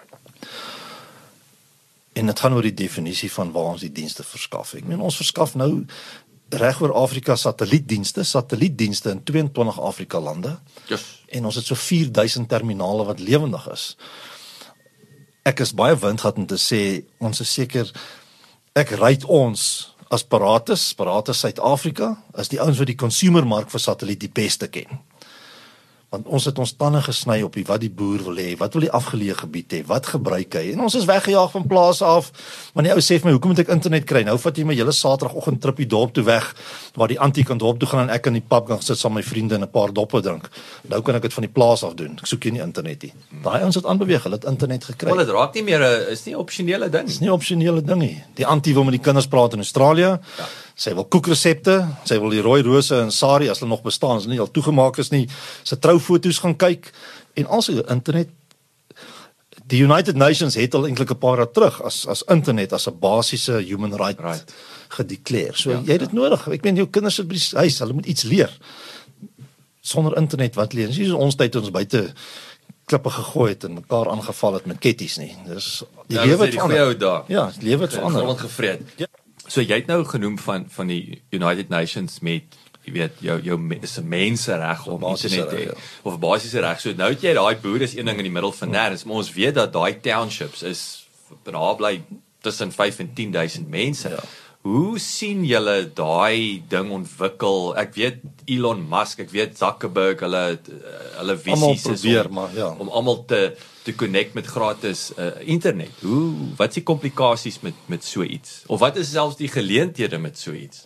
En dit gaan oor die definisie van waar ons die dienste verskaf. Ek meen ons verskaf nou reg oor Afrika satellietdienste in 22 Afrika lande. Yes. En ons het so 4000 terminale wat lewendig is. Ek is baie windgat om te sê ons is seker ek ryd ons as Paratus Suid-Afrika as die ouens wat die consumermark vir satelliet die beste ken. Want ons het ons tande gesny op wat die boer wil hê, wat wil die afgeleë gebied hê, wat gebruik hy. En ons is weggejaag van plase af. Maar die ou sê vir my, hoekom moet ek internet kry? Nou vat jy my hele Saterdagoggend tripie dorp toe weg, waar die antie kan dorp toe gaan en ek in die pub gaan sit saam met my vriende en 'n paar doppe drink. Nou kan ek dit van die plaas af doen. Ek soek nie internet nie. Daai ouens het aanbeweeg, hulle het internet gekry. Wel, dit raak nie meer is nie 'n opsionele ding. Dis nie 'n opsionele ding nie. Die antie wil met die kinders praat in Australië. Ja. Sy wil koekresepte, sy wil die rooi rose en sari as hulle nog bestaan, as hulle nie al toegemaak is nie. Sy troufoto's gaan kyk en also internet. Die United Nations het al eintlik 'n paar jaar terug as internet as 'n basiese human right gedeklereer. So jy het dit nodig. Ek meen jou kinders sit by die huis, hulle moet iets leer. Sonder internet wat leer? Dis nie soos ons tyd ons buite klippe gegooi het en mekaar aangeval het met ketties nie. Dis die lewe het verander. Ja, die lewe het verander. Grond gevreet. Ja. So jy het nou genoem van die United Nations met jy weet jou mensereg om internet te hê of basiese reg. So nou het jy daai boer is een ding in die middel van nêrens, maar ons weet dat daai townships is daar bly tussen 5 en 10,000 mense. Ja. Hoe sien julle daai ding ontwikkel? Ek weet Elon Musk, ek weet Zuckerberg, hulle visies is om almal te connect met gratis internet. Wat is die komplikasies met so iets? Of wat is selfs die geleenthede met so iets?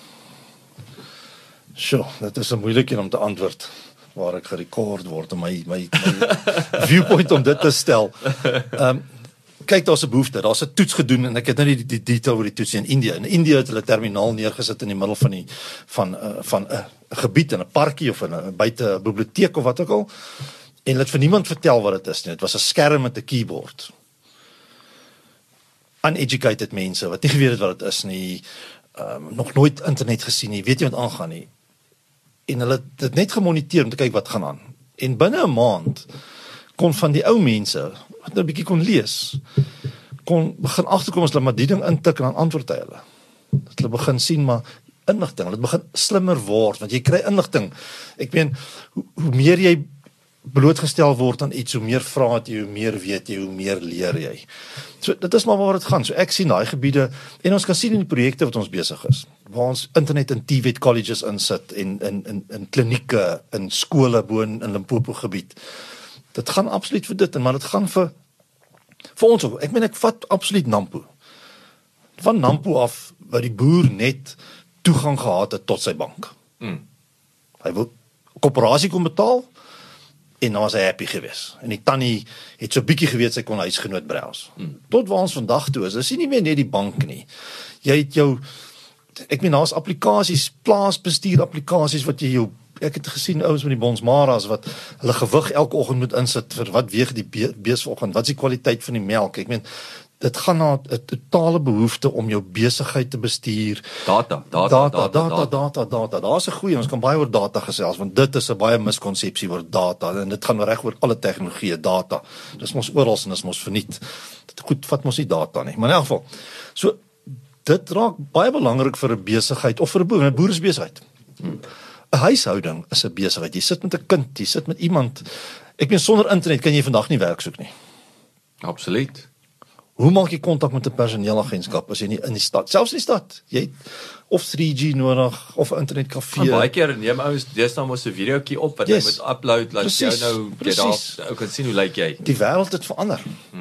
Sjoe, dit is 'n moeilike een om te antwoord waar ek gerekord word om my viewpoint om dit te stel. Kyk, daar's 'n behoefte, daar's 'n toets gedoen en ek het nou nie die detail oor die toets in Indië. In Indië het hulle 'n terminaal neergesit in die middel van 'n gebied in 'n parkie of in 'n buite 'n biblioteek of wat ook al. En hulle het vir niemand vertel wat dit is nie. Dit was 'n skerm met 'n keyboard. Uneducated mense wat nie geweet het wat dit is nie, nog nooit internet gesien nie, weet nie wat aangaan nie. en hulle het dit net gemoniteer om te kyk wat gaan aan. En binne 'n maand kon van die ou mense wat nou 'n bietjie kon lees, kon begin agterkom as hulle maar die ding intik en dan antwoord hy hulle. Dat hulle begin sien maar inligting, dit begin slimmer word want jy kry inligting. Ek meen hoe meer jy blootgestel word aan iets, hoe meer vra het jy, hoe meer weet jy, hoe meer leer jy. So dit is maar waar dit gaan. So ek sien daai gebiede en ons kan sien in die projekte wat ons besig is, waar ons internet in TVET colleges insit en in klinieke, in skole bo in Limpopo gebied. Dit gaan absoluut vir dit en maar dit gaan vir ons ook. Ek meen ek vat absoluut Nampo. Van Nampo af waar die boer net toegang gehad het tot sy bank. Hy wil koöperasie kon betaal en dan was hy happy geweest. En die tannie het so bietjie geweet sy kon huisgenoot browse. Tot waar ons vandag toe is, dis nie meer net die bank nie. Jy het jou, ek meen daar's applikasies, plaasbestuur applikasies wat jy jou, ek het gesien ouens met die Bonsmaras wat hulle gewig elke oggend moet insit vir wat weeg die bees vanoggend, wat is die kwaliteit van die melk. Ek meen dit gaan na 'n totale behoefte om jou besigheid te bestuur. Data. Daar's 'n goeie, ons kan baie oor data gesels want dit is 'n baie miskonsepsie oor data en dit gaan reg oor alle tegnologieë, data. Dis mos oral en dis mos verniet. Dit goed vat mos nie data nie, maar in elk geval. So dit raak baie belangrik vir 'n besigheid of vir 'n boer, 'n boerebesigheid. 'n Huishouding is 'n besigheid. Jy sit met 'n kind, jy sit met iemand. Ek meen sonder internet kan jy vandag nie werk soek nie. Absoluut. Hoe maak jy kontak met 'n personeelagentskap as jy nie in die stad, selfs in die stad, jy het of 3G nodig of 'n internetkafee. Baie keer neem ouens deesdae mos 'n videoetjie op wat jy moet upload, laat jy nou jy kan sien hoe lyk jy. Die wêreld het verander.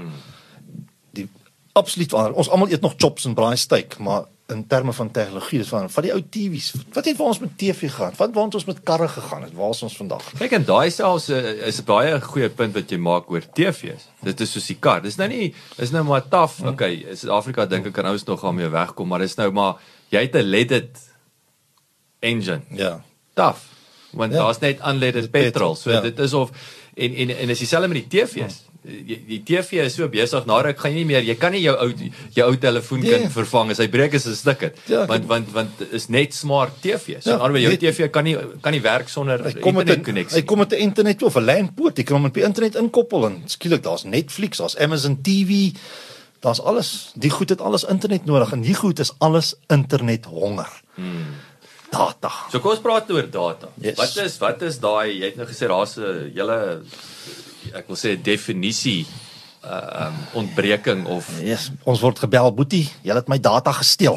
Die absoluut verander. Ons almal eet nog chops en braai steak, maar in terme van tegnologie, dis van die ou TV's. Wat het waar ons met TV gaan? Wat waar ons met karre gegaan het? Waar is ons vandag? Kyk, en daai selfs is 'n baie goeie punt wat jy maak oor TV's. Dit is soos die kar. Dis nou maar taaf. Okay, in Suid-Afrika dink ek kan ouens nog daarmee wegkom, maar dis nou maar jy het 'n leaded engine. Ja. Taaf. Want daar's net unleaded petrol. So dit is of en is dieselfde met die TV's. Die TV is so besig, nadat gaan jy nie meer, jy kan nie jou ou telefoon kan vervang as hy breek is 'n stuk het. Want is net smart TV. So anderswoorde jou TV kan nie werk sonder internetkonneksie. Hy kom met 'n internet of 'n LAN-poort, jy kan hom op die internet inkoppel en skielik daar's Netflix, daar's Amazon TV, daar's alles. Die goed het alles internet nodig en die goed is alles internet honger. Data. So kom ons praat oor data. Yes. Wat is daai, jy het nou gesê daar's 'n hele ek wil sê definisie ontbreking of ons word gebel, boetie, jy het my data gesteel.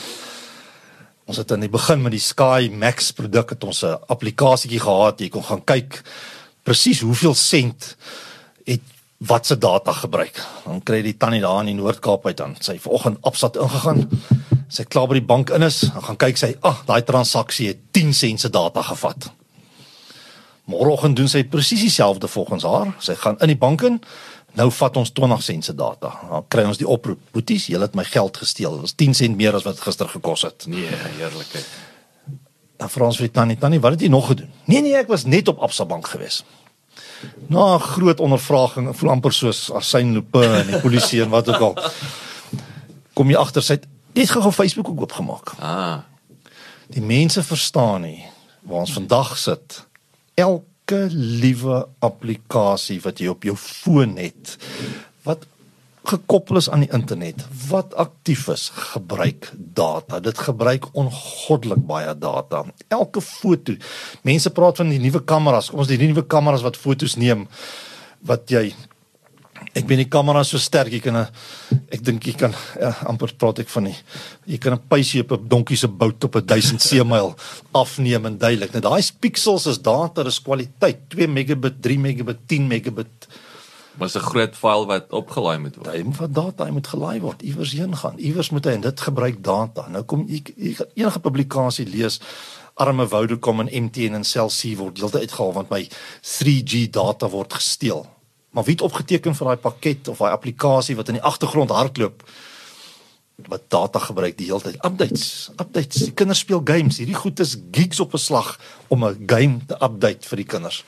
Ons het in die begin met die Sky Max produk het ons 'n applikasietjie gehad, jy kon gaan kyk presies hoeveel sent het wat se data gebruik. Dan kry die tannie daar in die Noord-Kaap uit dan. Sy vanoggend Absa ingegaan. Sy klaar by die bank in is, dan gaan kyk sy, daai transaksie het 10 sent se data gevat. Môreoggend doen sy presies dieselfde volgens haar. Sy gaan in die bank in, nou vat ons 20 sent se data. Dan kry ons die oproep, boeties, julle het my geld gesteel. Dit was 10 sent meer as wat gister gekos het. Nee, heerlikheid. Dan vra ons vir die tannie, wat het jy nog gedoen? Nee, ek was net op Absa Bank gewees. Na 'n groot ondervraging, voel amper soos Arsène Lupin en die polisie en wat ook al. Kom jy agter, sy het net gou Facebook ook oopgemaak. Die mense verstaan nie waar ons vandag sit. Elke liewe applikasie wat jy op jou foon het, wat gekoppel is aan die internet, wat aktief is, gebruik data. Dit gebruik ongoddelik baie data. Elke foto. Mense praat van die nuwe kameras. Kom ons die nuwe kameras wat fotos neem, wat jy ek ben die kamera so sterk, ek dink jy kan, amper praat ek van jy kan 'n pysie op 'n donkie se bout op 1000 seemyl afneem en duidelik. Nou daai pixels is data, dis kwaliteit, 2 megabit, 3 megabit, 10 megabit. Maar is 'n groot file wat opgelaai moet word. Hy moet data, hy moet gelaai word, iewers heen gaan. Iewers moet hy en dit gebruik data. Nou kom jy enige publikasie lees, arme Vodacom en MTN en Cell C word deeltyd uitgehaal want my 3G data word gesteel. Maar wie het opgeteken vir daai pakket of daai applikasie wat in die agtergrond hardloop wat data gebruik die hele tyd? Updates. Die kinders speel games. Hierdie goed is gigs op 'n slag om 'n game te update vir die kinders.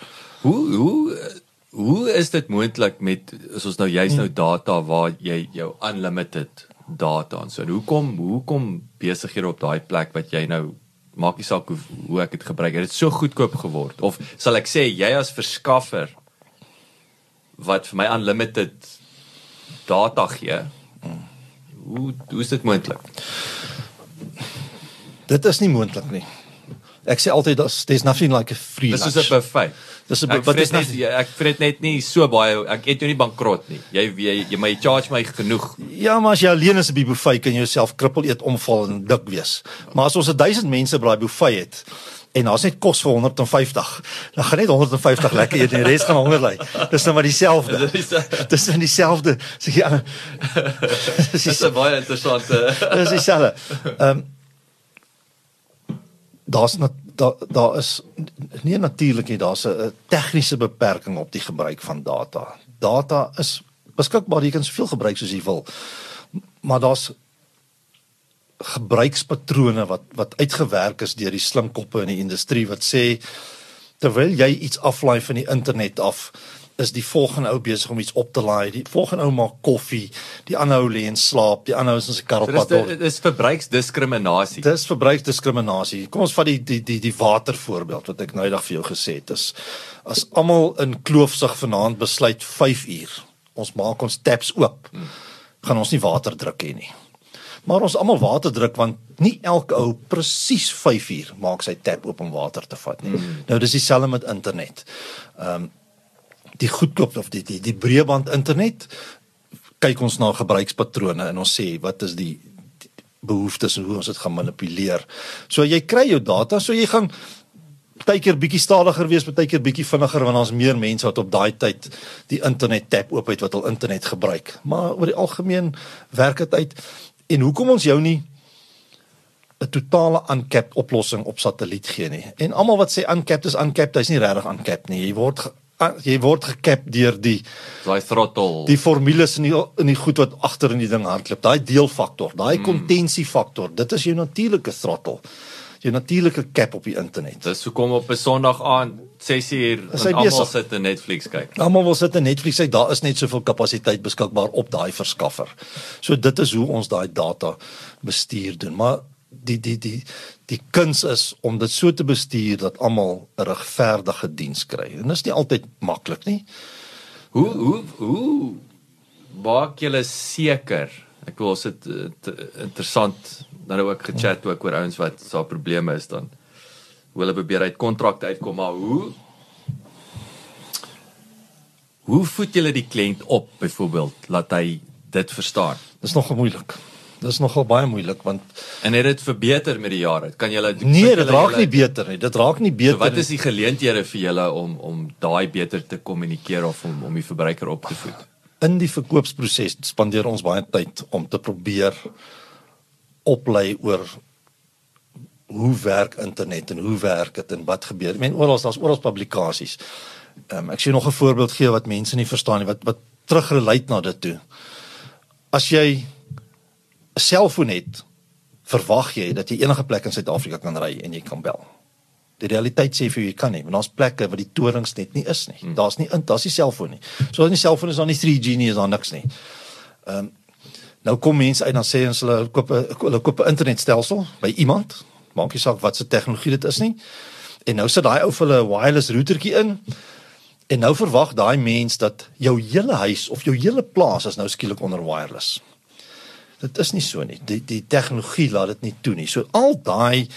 Hoe is dit moontlik met as ons nou juist nou data waar jy jou unlimited data en so. En hoekom besighede op daai plek wat jy nou maak nie saak hoe ek dit gebruik. Het dit so goedkoop geword? Of sal ek sê, jy as verskaffer, wat vir my unlimited data gee, hoe is dit moontlik? Dit is nie moontlik nie. Ek sê altyd, there's nothing like a free lunch. Dis is 'n buffet. Ek vreet net nie so baie, ek eet jou nie bankrot nie. Jy charge my genoeg. Ja, maar as jy alleen is op die buffet, kan jy jouself krippel eet, omval en dik wees. Maar as ons 1000 mense by daai buffet het, en daar's net kos vir 150, dan gaan net 150 lekker eet en die res gaan honger ly. Dis nou maar dieselfde. Dis nou dieselfde. Dis 'n baie interessante. Dis dieselfde. Daar is nie natuurlik nie, daar's 'n tegniese beperking op die gebruik van data. Data is beskikbaar, jy kan soveel gebruik soos jy wil. Maar daar's gebruikspatrone wat uitgewerk is deur die slimkoppe in die industrie wat sê terwyl jy iets aflaai van die internet af, is die volgende ou besig om iets op te laai, die volgende ou maak koffie, die ander ou lê en slaap, die ander ou is in sy kar op pad. Dit is verbruiksdiskriminasie. Dis verbruiksdiskriminasie. Kom ons vat die water voorbeeld wat ek nou eendag vir jou gesê het. As almal in Kloofsig vanaand besluit 5 uur, ons maak ons taps oop, gaan ons nie water druk hê nie. Maar ons almal water druk want nie elke ou presies 5 uur maak sy tap oop om water te vat nie. Nou dis dieselfde met internet. Die goedkoop of die breëband internet, kyk ons na gebruikspatrone en ons sê wat is die behoeftes en hoe ons dit gaan manipuleer. So jy kry jou data, so jy gaan partykeer bietjie stadiger wees, partykeer bietjie vinniger want daar's meer mense wat op daai tyd die internet tap oop het wat al internet gebruik. Maar oor die algemeen werk dit uit. En hoekom ons jou nie 'n totale uncapped oplossing op satelliet gee nie. En almal wat sê uncapped is uncapped, hy's nie regtig uncapped nie. Jy word gekapt deur die throttle, die formules in die goed wat agter in die ding hardloop. Daai deelfaktor, daai kontentiefaktor, dit is jou natuurlike throttle. Jou natuurlike cap op die internet. Dis hoekom op 'n Sondag aand 6:00 en almal sit in Netflix kyk. Almal wil sit in Netflix kyk, daar is net soveel kapasiteit beskikbaar op daai verskaffer. So dit is hoe ons daai data bestuur doen. Maar die kuns is om dit so te bestuur dat almal 'n regverdige diens kry. En dit is nie altyd maklik nie. Hoe maak julle seker? Ek wil dit interessant nou ook gechat ook oor ouens wat so probleme is dan. Hoe hulle probeer uit kontrakte uitkom, maar hoe voed julle die kliënt op byvoorbeeld laat hy dit verstaan? Dis nogal moeilik. Dis nogal baie moeilik want en het dit verbeter met die jare? Kan julle nee, dit raak nie beter nie. Dit raak nie beter. So wat is die geleenthede vir julle om daai beter te kommunikeer of om die verbruiker op te voed? In die verkoopsproses spandeer ons baie tyd om te probeer oplei oor hoe werk internet en hoe werk dit en wat gebeur. Ek meen daar's oral publikasies. Ek sê nog 'n voorbeeld gee wat mense nie verstaan nie, wat terugrelate na dit toe. As jy 'n selfoon het, verwag jy dat jy enige plek in Suid-Afrika kan ry en jy kan bel. Die realiteit sê vir jou jy kan nie, want daar's plekke waar die torings net nie is nie. Daar's nie selfoon nie. So as die selfoon is daar nie 3G nie, is daar niks nie. Nou kom mense uit dan sê ons hulle koop 'n internetstelsel by iemand, maak nie saak wat se tegnologie dit is nie. En nou sit daai ou vir 'n wireless routertjie in. En nou verwag daai mens dat jou hele huis of jou hele plaas is nou skielik onder wireless. Dit is nie so nie. Die tegnologie laat dit nie toe nie. So al daai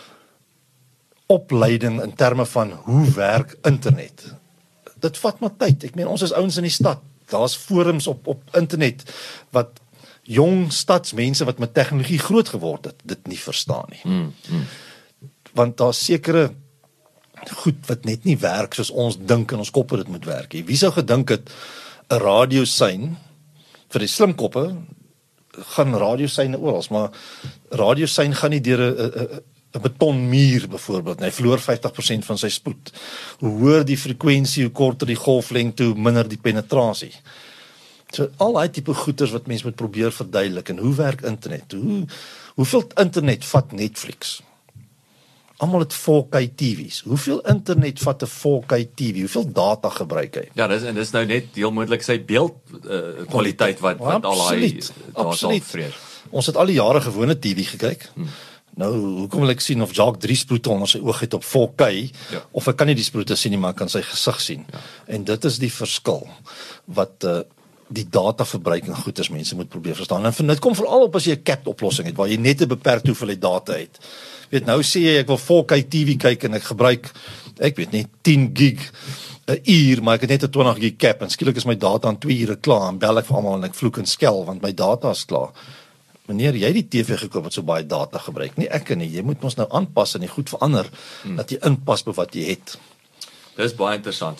opleiding in terme van hoe werk internet. Dit vat maar tyd. Ek meen ons is ouens in die stad. Daar's forums op internet wat jong stadsmense wat met tegnologie groot geword het, dit nie verstaan nie. Want daar's sekere goed wat net nie werk soos ons dink en ons koppe dit moet werk. Wie sou gedink het 'n radiosein vir die slimkoppe gaan radioseine oral, maar radiosein gaan nie deur 'n betonmuur byvoorbeeld. Hy verloor 50% van sy spoed. Hoe hoër die frekwensie, hoe korter die golflengte, hoe minder die penetrasie. So al daai tipe goeters wat mense moet probeer verduidelik en hoe werk internet? Hoeveel internet vat Netflix? Almal het 4K TV's. Hoeveel internet vat 'n 4K TV? Hoeveel data gebruik hy? Ja, dis nou net heel moontlik sy beeld kwaliteit wat al daai data vreet. Ons het al die jare gewone TV gekyk. Nou, hoekom wil ek sien of Jacques 3 sproete onder sy oog het op 4K, of ek kan nie die sproete sien nie, maar ek kan sy gesig sien. En dit is die verskil, wat die dataverbruiking goeders mense moet probeer verstaan. En dit kom veral op as jy 'n capped oplossing het, waar jy net 'n beperkte hoeveelheid data het. Weet, nou sê jy, ek wil 4K TV kyk, en ek gebruik, ek weet nie, 10 gig 'n uur, maar ek het net 'n 20 gig cap, en skielik is my data in 2 ure klaar, en bel ek vir almal, en ek vloek en skel, want my data is klaar. Wanneer jy die TV gekoop het, so baie data gebruik, nie ek nie, jy moet ons nou aanpas en die goed verander, dat jy inpas by wat jy het. Dis baie interessant.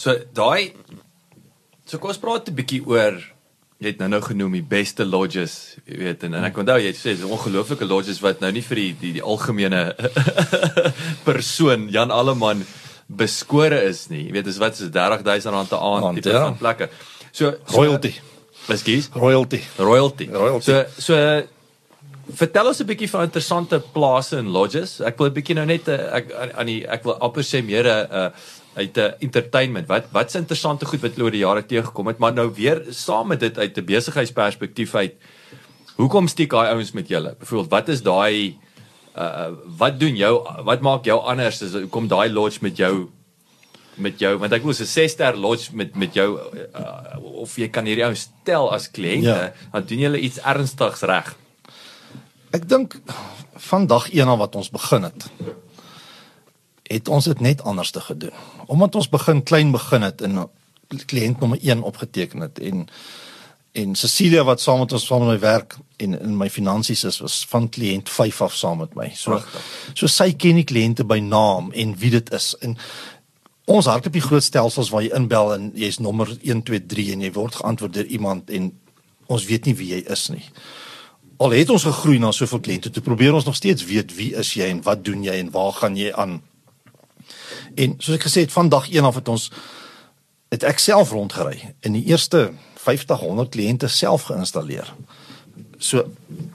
So kom ons praat 'n bietjie oor, jy het nou genoem die beste lodges, jy weet, en ek onthou, jy het gesê, dis ongelooflike lodges wat nou nie vir die algemene persoon, Jan Alleman, beskore is nie. Jy weet, dis wat is R30,000 'n aand, tipe van plekke. So Royalty. Ekskuus? Royalty. So vertel ons 'n bietjie van interessante plase en lodges. Ek wil 'n bietjie nou net ek wil amper sê meer uit 'n entertainment. Wat's interessante goed wat oor die jare teëgekom het, maar nou weer saam met dit uit 'n besigheidsperspektief uit. Hoekom stiek daai ouens met julle? Byvoorbeeld, wat is daai wat doen jou, wat maak jou anders? Hoekom daai lodge met jou, want ek wil 'n 6-ster lodge met jou, of jy kan hierdie ouens stel as kliënte, dan doen julle iets ernstigs reg. Ek dink van dag 1 af wat ons begin het ons dit net anders te gedoen. Omdat ons klein begin het en kliënt nommer 1 opgeteken het, en Cecilia wat saam met my werk en in my finansies was van kliënt 5 af saam met my. So sy ken die kliënte by naam en wie dit is. En ons hardloop die groot stelsels waar jy inbel en jy's nommer 1, 2, 3 en jy word geantwoord deur iemand en ons weet nie wie jy is nie. Al het ons gegroei na soveel kliënte, toe probeer ons nog steeds weet wie is jy en wat doen jy en waar gaan jy aan. En soos ek gesê het, van dag 1 af het ek self rondgery en die eerste 50, 100 kliënte self geïnstalleer. So,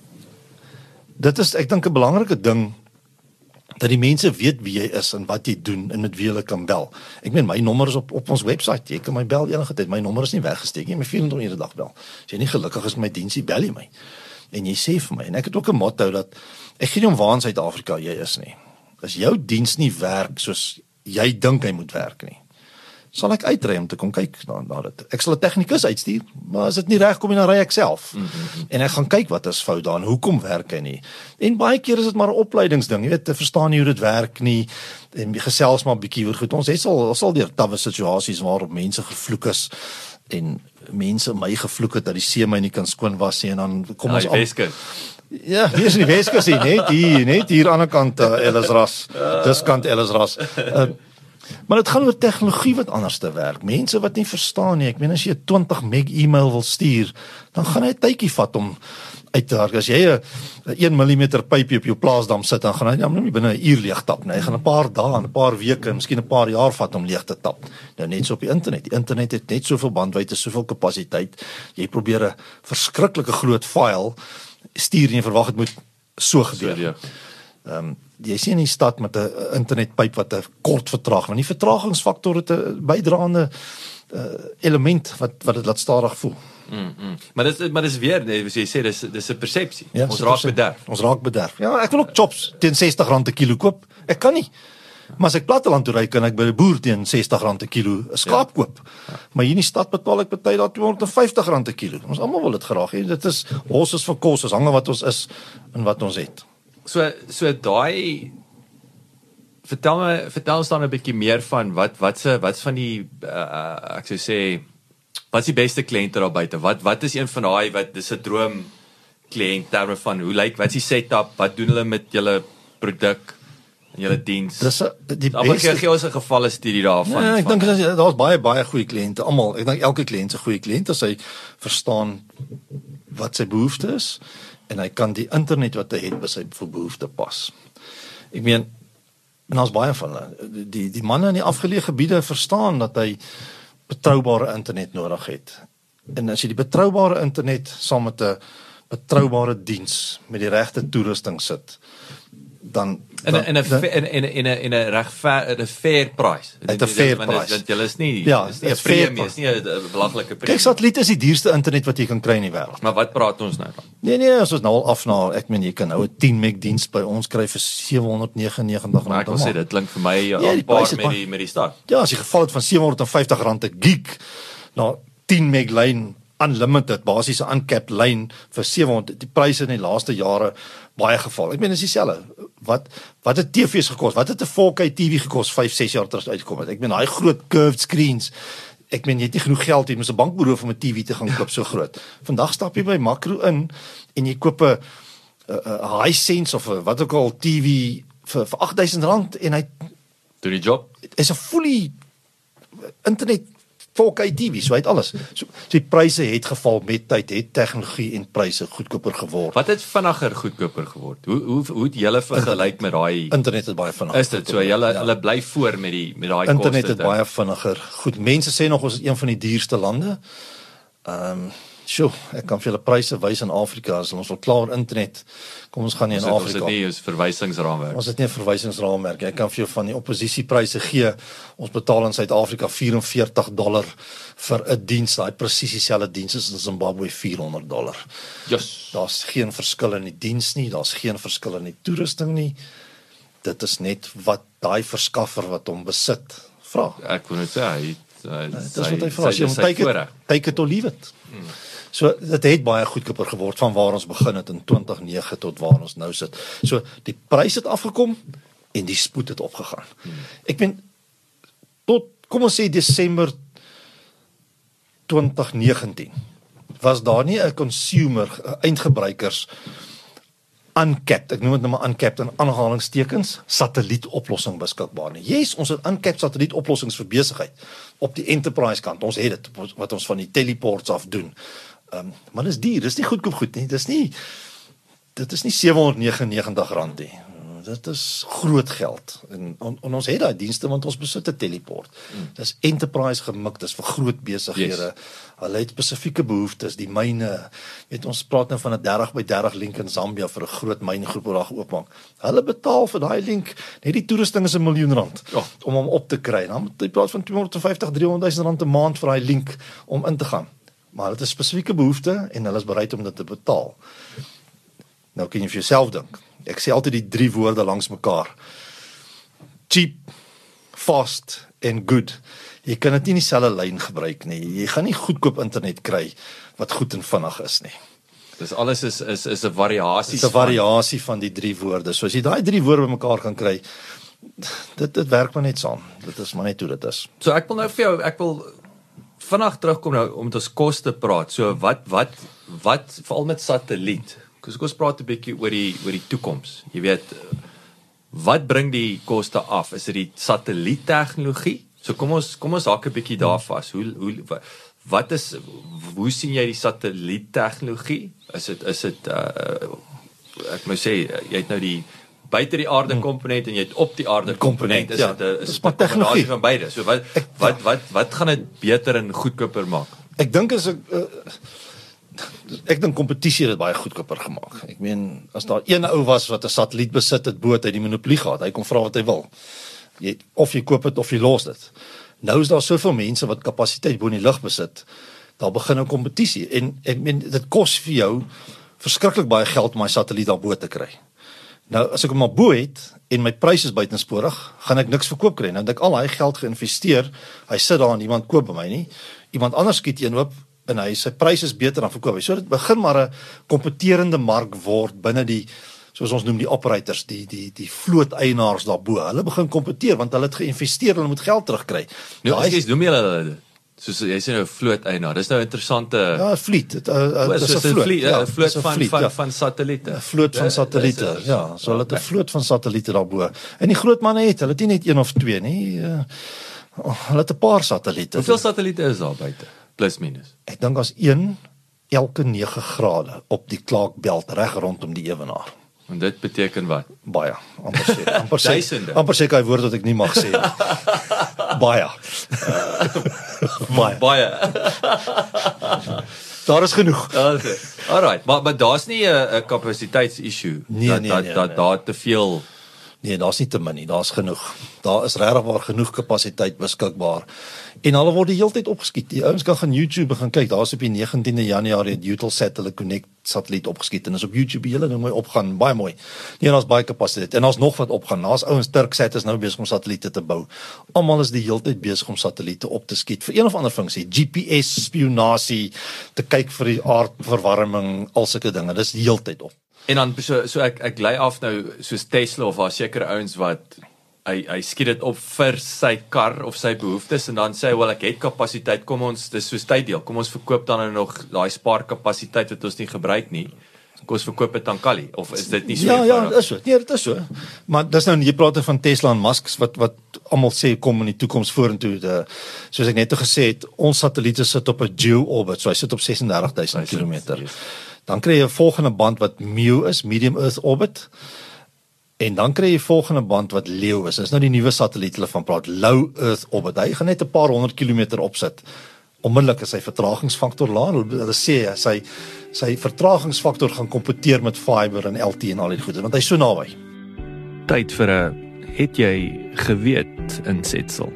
dit is, ek dink, 'n belangrike ding, dat die mense weet wie jy is en wat jy doen en met wie hulle kan bel. Ek meen, my nommer is op ons website, jy kan my bel enige tyd, my nommer is nie weggesteek, jy my 24 uur 'n dag bel. As jy nie gelukkig is met my diensie, bel jy my. En jy sê vir my, en ek het ook 'n motto dat, ek gee nie om waar in Suid-Afrika jy is nie. As jou diens nie werk soos jy dink hy moet werk nie, sal ek uitry om te kom kyk na dit. Ek sal 'n tegnikus uitstuur, maar as dit nie reg kom nie, dan ry ek self. En ek gaan kyk wat is fout daar en hoekom werk hy nie. En baie keer is dit maar 'n opleidingsding, jy weet, te verstaan nie hoe dit werk nie, en gesels maar 'n bietjie oor goed. Ons het sal deur tawwe situasies waarop mense gevloek is, en mense my gevloek het dat die see my nie kan skoon was nie, en dan kom ons Weskus. Ja, hier is in die Weskus hier, net hier aan die kant Ellisras, dis kant Ellisras. Maar dit gaan oor tegnologie wat anders te werk. Mense wat nie verstaan nie. Ek meen, as jy 20 meg e-mail wil stuur, dan gaan hy 'n tydjie vat om uit te werk. As jy 'n 1 mm pypie op jou plaasdam sit, dan gaan hy nie binne 'n uur leeg tap nie. Hy gaan 'n paar dae, 'n paar weke, miskien 'n paar jaar vat om leeg te tap. Nou net so op die internet. Die internet het net soveel bandwydte, soveel kapasiteit. Jy probeer 'n verskriklike groot file stuur en jy verwag dit moet so gebeur. Jy sien in die stad met 'n internetpyp wat 'n kort vertraging, want die vertragingsfaktor het 'n bydraende element wat dit laat stadig voel. Maar dis weer, soos jy sê, dis 'n persepsie. Ja, Ons raak bederf. Ja, ek wil ook chops teen R60 'n kilo koop. Ek kan nie. Maar as ek platteland toe ry, kan ek by 'n boer teen R60 'n kilo 'n skaap koop. Maar hier in die stad betaal ek party daar R250 'n kilo. Ons almal wil dit graag hê. Dit is horses vir kos, ons hang wat ons is en wat ons het. So daai, vertel ons dan 'n bietjie meer van wat's van die ek sou sê, wat's die beste kliënte daar buite? Wat is een van daai wat dis 'n droom kliënt terme van hoe lyk, wat's die setup, wat doen hulle met julle produk en julle diens? Dis die beste. Gee ons 'n gevalle studie daarvan. Ja, ek dink daar's baie goeie kliënte. Almal, ek dink elke kliënt is 'n goeie kliënt as hy verstaan wat sy behoefte is en hy kan die internet wat hy het by sy behoefte pas. Ek meen, en ons baie van hulle, die manne in die afgeleë gebiede verstaan dat hy betroubare internet nodig het. En as jy die betroubare internet saam met 'n betroubare diens met die regte toerusting sit, dan in 'n fair price. At 'n fair price. Want julle is nie Ja, is nie 'n it's fair premie, is nie 'n belangrike Kyk, premie. satelliet is die duurste internet wat jy kan kry in die wêreld. Maar wat praat ons nou dan? Nee, as ons nou al af na, ek meen jy kan nou 'n 10 meg diens by ons kry vir R799 Maar ek wil sê dit klink vir my die aan pryse paar is met die start. Ja, as jy geval het van R750 'n gig na 10 meg lyn unlimited, basies 'n uncapped lyn vir 700, die pryse in die laaste jare baie geval. Ek meen dis dieselfde. Wat het TV's gekos? Wat het 'n 4K TV gekos 5-6 jaar terug uitgekom het? Ek meen daai groot curved screens. Ek meen jy het nie genoeg geld, jy moet 'n bank beroof om 'n TV te gaan koop so groot. Vandag stap jy by Makro in en jy koop 'n Hisense of 'n wat ook al TV vir R8,000 en hy Doen die job. is 'n fully internet 4K TV, so hy het alles. So die pryse het geval met tyd, het tegnologie en pryse goedkoper geword. Wat het vinniger goedkoper geword? Hoe het julle vergelyk met daai Internet het baie vinniger. Is dit so hulle bly voor met daai koste? Internet het baie vinniger. Goed, mense sê nog ons is een van die duurste lande. Sjoe, ek kan vir julle pryse wys in Afrika, as ons wil klaar internet. Kom ons gaan nie in Ons Afrika. het nie ons verwysingsraamwerk. Ons het nie 'n verwysingsraamwerk. Ek kan vir jou van die oppositiepryse gee. Ons betaal in Suid-Afrika $44 vir 'n diens. Daai presies dieselfde diens is in Zimbabwe $400. Yes. Daar's geen verskil in die diens nie, daar's geen verskil in die toerusting nie. Dit is net wat daai verskaffer wat hom besit vra. Ek wil net sê hy Dis wat hy vra. Jy moet take it or leave it. So dit het baie goedkoper geword van waar ons begin het in 2009 tot waar ons nou sit. So die prys het afgekom en die spoed het opgegaan. Ek meen tot kom ons sê Desember 2019 was daar nie 'n consumer, eindgebruikers uncapped, ek noem dit nou maar uncapped in aanhalingstekens, satellietoplossing beskikbaar nie. Yes, ons het uncapped satellietoplossings vir besigheid op die enterprise kant. Ons het dit wat ons van die teleports af doen. Maar dis duur, dis nie goedkoop goed nie. Dit is nie R799 nie. Dit is groot geld. En ons het daai dienste want ons besit 'n teleport. Dis enterprise gemik, dis vir groot besighede. Yes. Hulle het spesifieke behoeftes, die myne. Weet ons praat nou van 'n 30x30 link in Zambia vir 'n groot myngroep wat daar oopmaak. Hulle betaal vir daai link, net die toerusting is R1 miljoen om hom op te kry. Dan moet jy praat van $250,000-300,000 'n maand vir daai link om in te gaan. Maar dit is spesifieke behoefte en hulle is bereid om dit te betaal. Nou kan jy vir jouself dink. Ek sê altyd die 3 woorde langs mekaar. Cheap, fast en good. Jy kan dit nie in dieselfde lyn gebruik nie. Jy gaan nie goedkoop internet kry wat goed en vinnig is nie. Dis alles is 'n variasie. Dit is 'n variasie van die 3 woorde. So as jy daai 3 woorde bymekaar kan kry, dit werk maar net saam. Dit is maar net hoe dit is. So ek wil nou vir jou, ek wil vinnig terugkom nou om met ons koste praat. So wat veral met satelliet. Kom ons praat 'n bietjie oor die toekoms. Jy weet, wat bring die koste af? Is dit die satelliettegnologie? So kom ons hak 'n bietjie daar vas. Hoe sien jy die satelliettegnologie? Is dit ek moet sê jy het nou die buite die aarde komponent en jy het op die aarde komponent. Is dit maar tegnologie van beide? So wat gaan dit beter en goedkoper maak? Ek dink ek dink kompetisie het dit baie goedkoper gemaak. Ek meen, as daar een ou was wat 'n satelliet besit het, bo het hy die monopolie gehad. Hy kon vra wat hy wil. Of jy koop dit of jy los dit. Nou is daar soveel mense wat kapasiteit bo in die lug besit. Daar begin 'n kompetisie en ek meen dit kos vir jou verskriklik baie geld om my satelliet daarbo te kry. Nou as ek hom maar bo het en my prys is buitensporig, gaan ek niks verkoop kry. Nou het ek al daai geld geïnvesteer. Hy sit daar en iemand koop by my nie. Iemand anders skiet een oop en sy prys is beter dan verkoop hy. So dit begin maar 'n kompeterende mark word binne die, soos ons noem die operators, die vloot eienaars daarbo. Hulle begin kompeteer want hulle het geïnvesteer, hulle moet geld terugkry. Nou as jy noem julle dit. Soos jy sê nou vloot eienaar. Dis nou interessante. Ja, 'n vliet. Dit is 'n vloot van satelliete. 'n vloot van satelliete. Ja, so hulle het 'n vloot van satelliete daarbo. En die groot manne hulle het nie net 1 of 2 nie. Hulle het 'n paar satelliete. Hoeveel satelliete is daar buite? Plus minus. Ek dink as 1 elke 9 grade op die Clark-belt reg rondom die ewenaar. En dit beteken wat? Baie, amper sê. Duisende. Amper sê hy woord wat ek nie mag sê nie. Baie. Baie. Daar is genoeg. Okay. Alright, maar daar's nie 'n kapasiteitsissue Nee. dat daar te veel Nee, daar's nie te min nie, daar's genoeg. Daar is regtig waar genoeg kapasiteit beskikbaar. En hulle word die hele tyd opgeskiet. Die ouens kan gaan YouTube gaan kyk. Daar's op die 19de Januarie het Eutelsat hulle Connect satelliet opgeskiet en is op YouTube die hele ding mooi opgaan, baie mooi. Nee, daar's baie kapasiteit. En daar's nog wat opgaan. Daar's ouens Turksat is nou besig om satelliete te bou. Almal is die hele tyd besig om satelliete op te skiet vir een of ander funksie, GPS spionasie, te kyk vir die aardverwarming, al sulke dinge. Dis die hele tyd op. En dan so ek lei af nou soos Tesla of daar sekere ouens wat hy skiet dit op vir sy kar of sy behoeftes en dan sê hy, wel ek het kapasiteit, kom ons, dis soos tyddeel, kom ons verkoop dan nou nog daai spaarkapasiteit wat ons nie gebruik nie, kom ons verkoop dit aan Kali, of is dit nie so? Ja, dit is so, nee, dit is so, maar dis nou, jy praat van Tesla en Musk, wat almal sê, kom in die toekoms vorentoe, soos ek net gesê het, ons satelliete sit op 'n geo-orbit, so hy sit op 36.000 kilometer, dan kry jy 'n volgende band wat MEO is, Medium Earth Orbit, en dan kry jy volgende band wat LEO is. Dis nou die nuwe satelliet hulle van praat, Low Earth Orbit. Hy gaan net 'n paar 100 kilometer opsit. Onmiddellik is sy vertragingsfaktor laag. Hulle sê sy vertragingsfaktor gaan kompeteer met fiber en LTE en al die goede, want hy's so naby. Tyd vir 'n het jy geweet insetsel.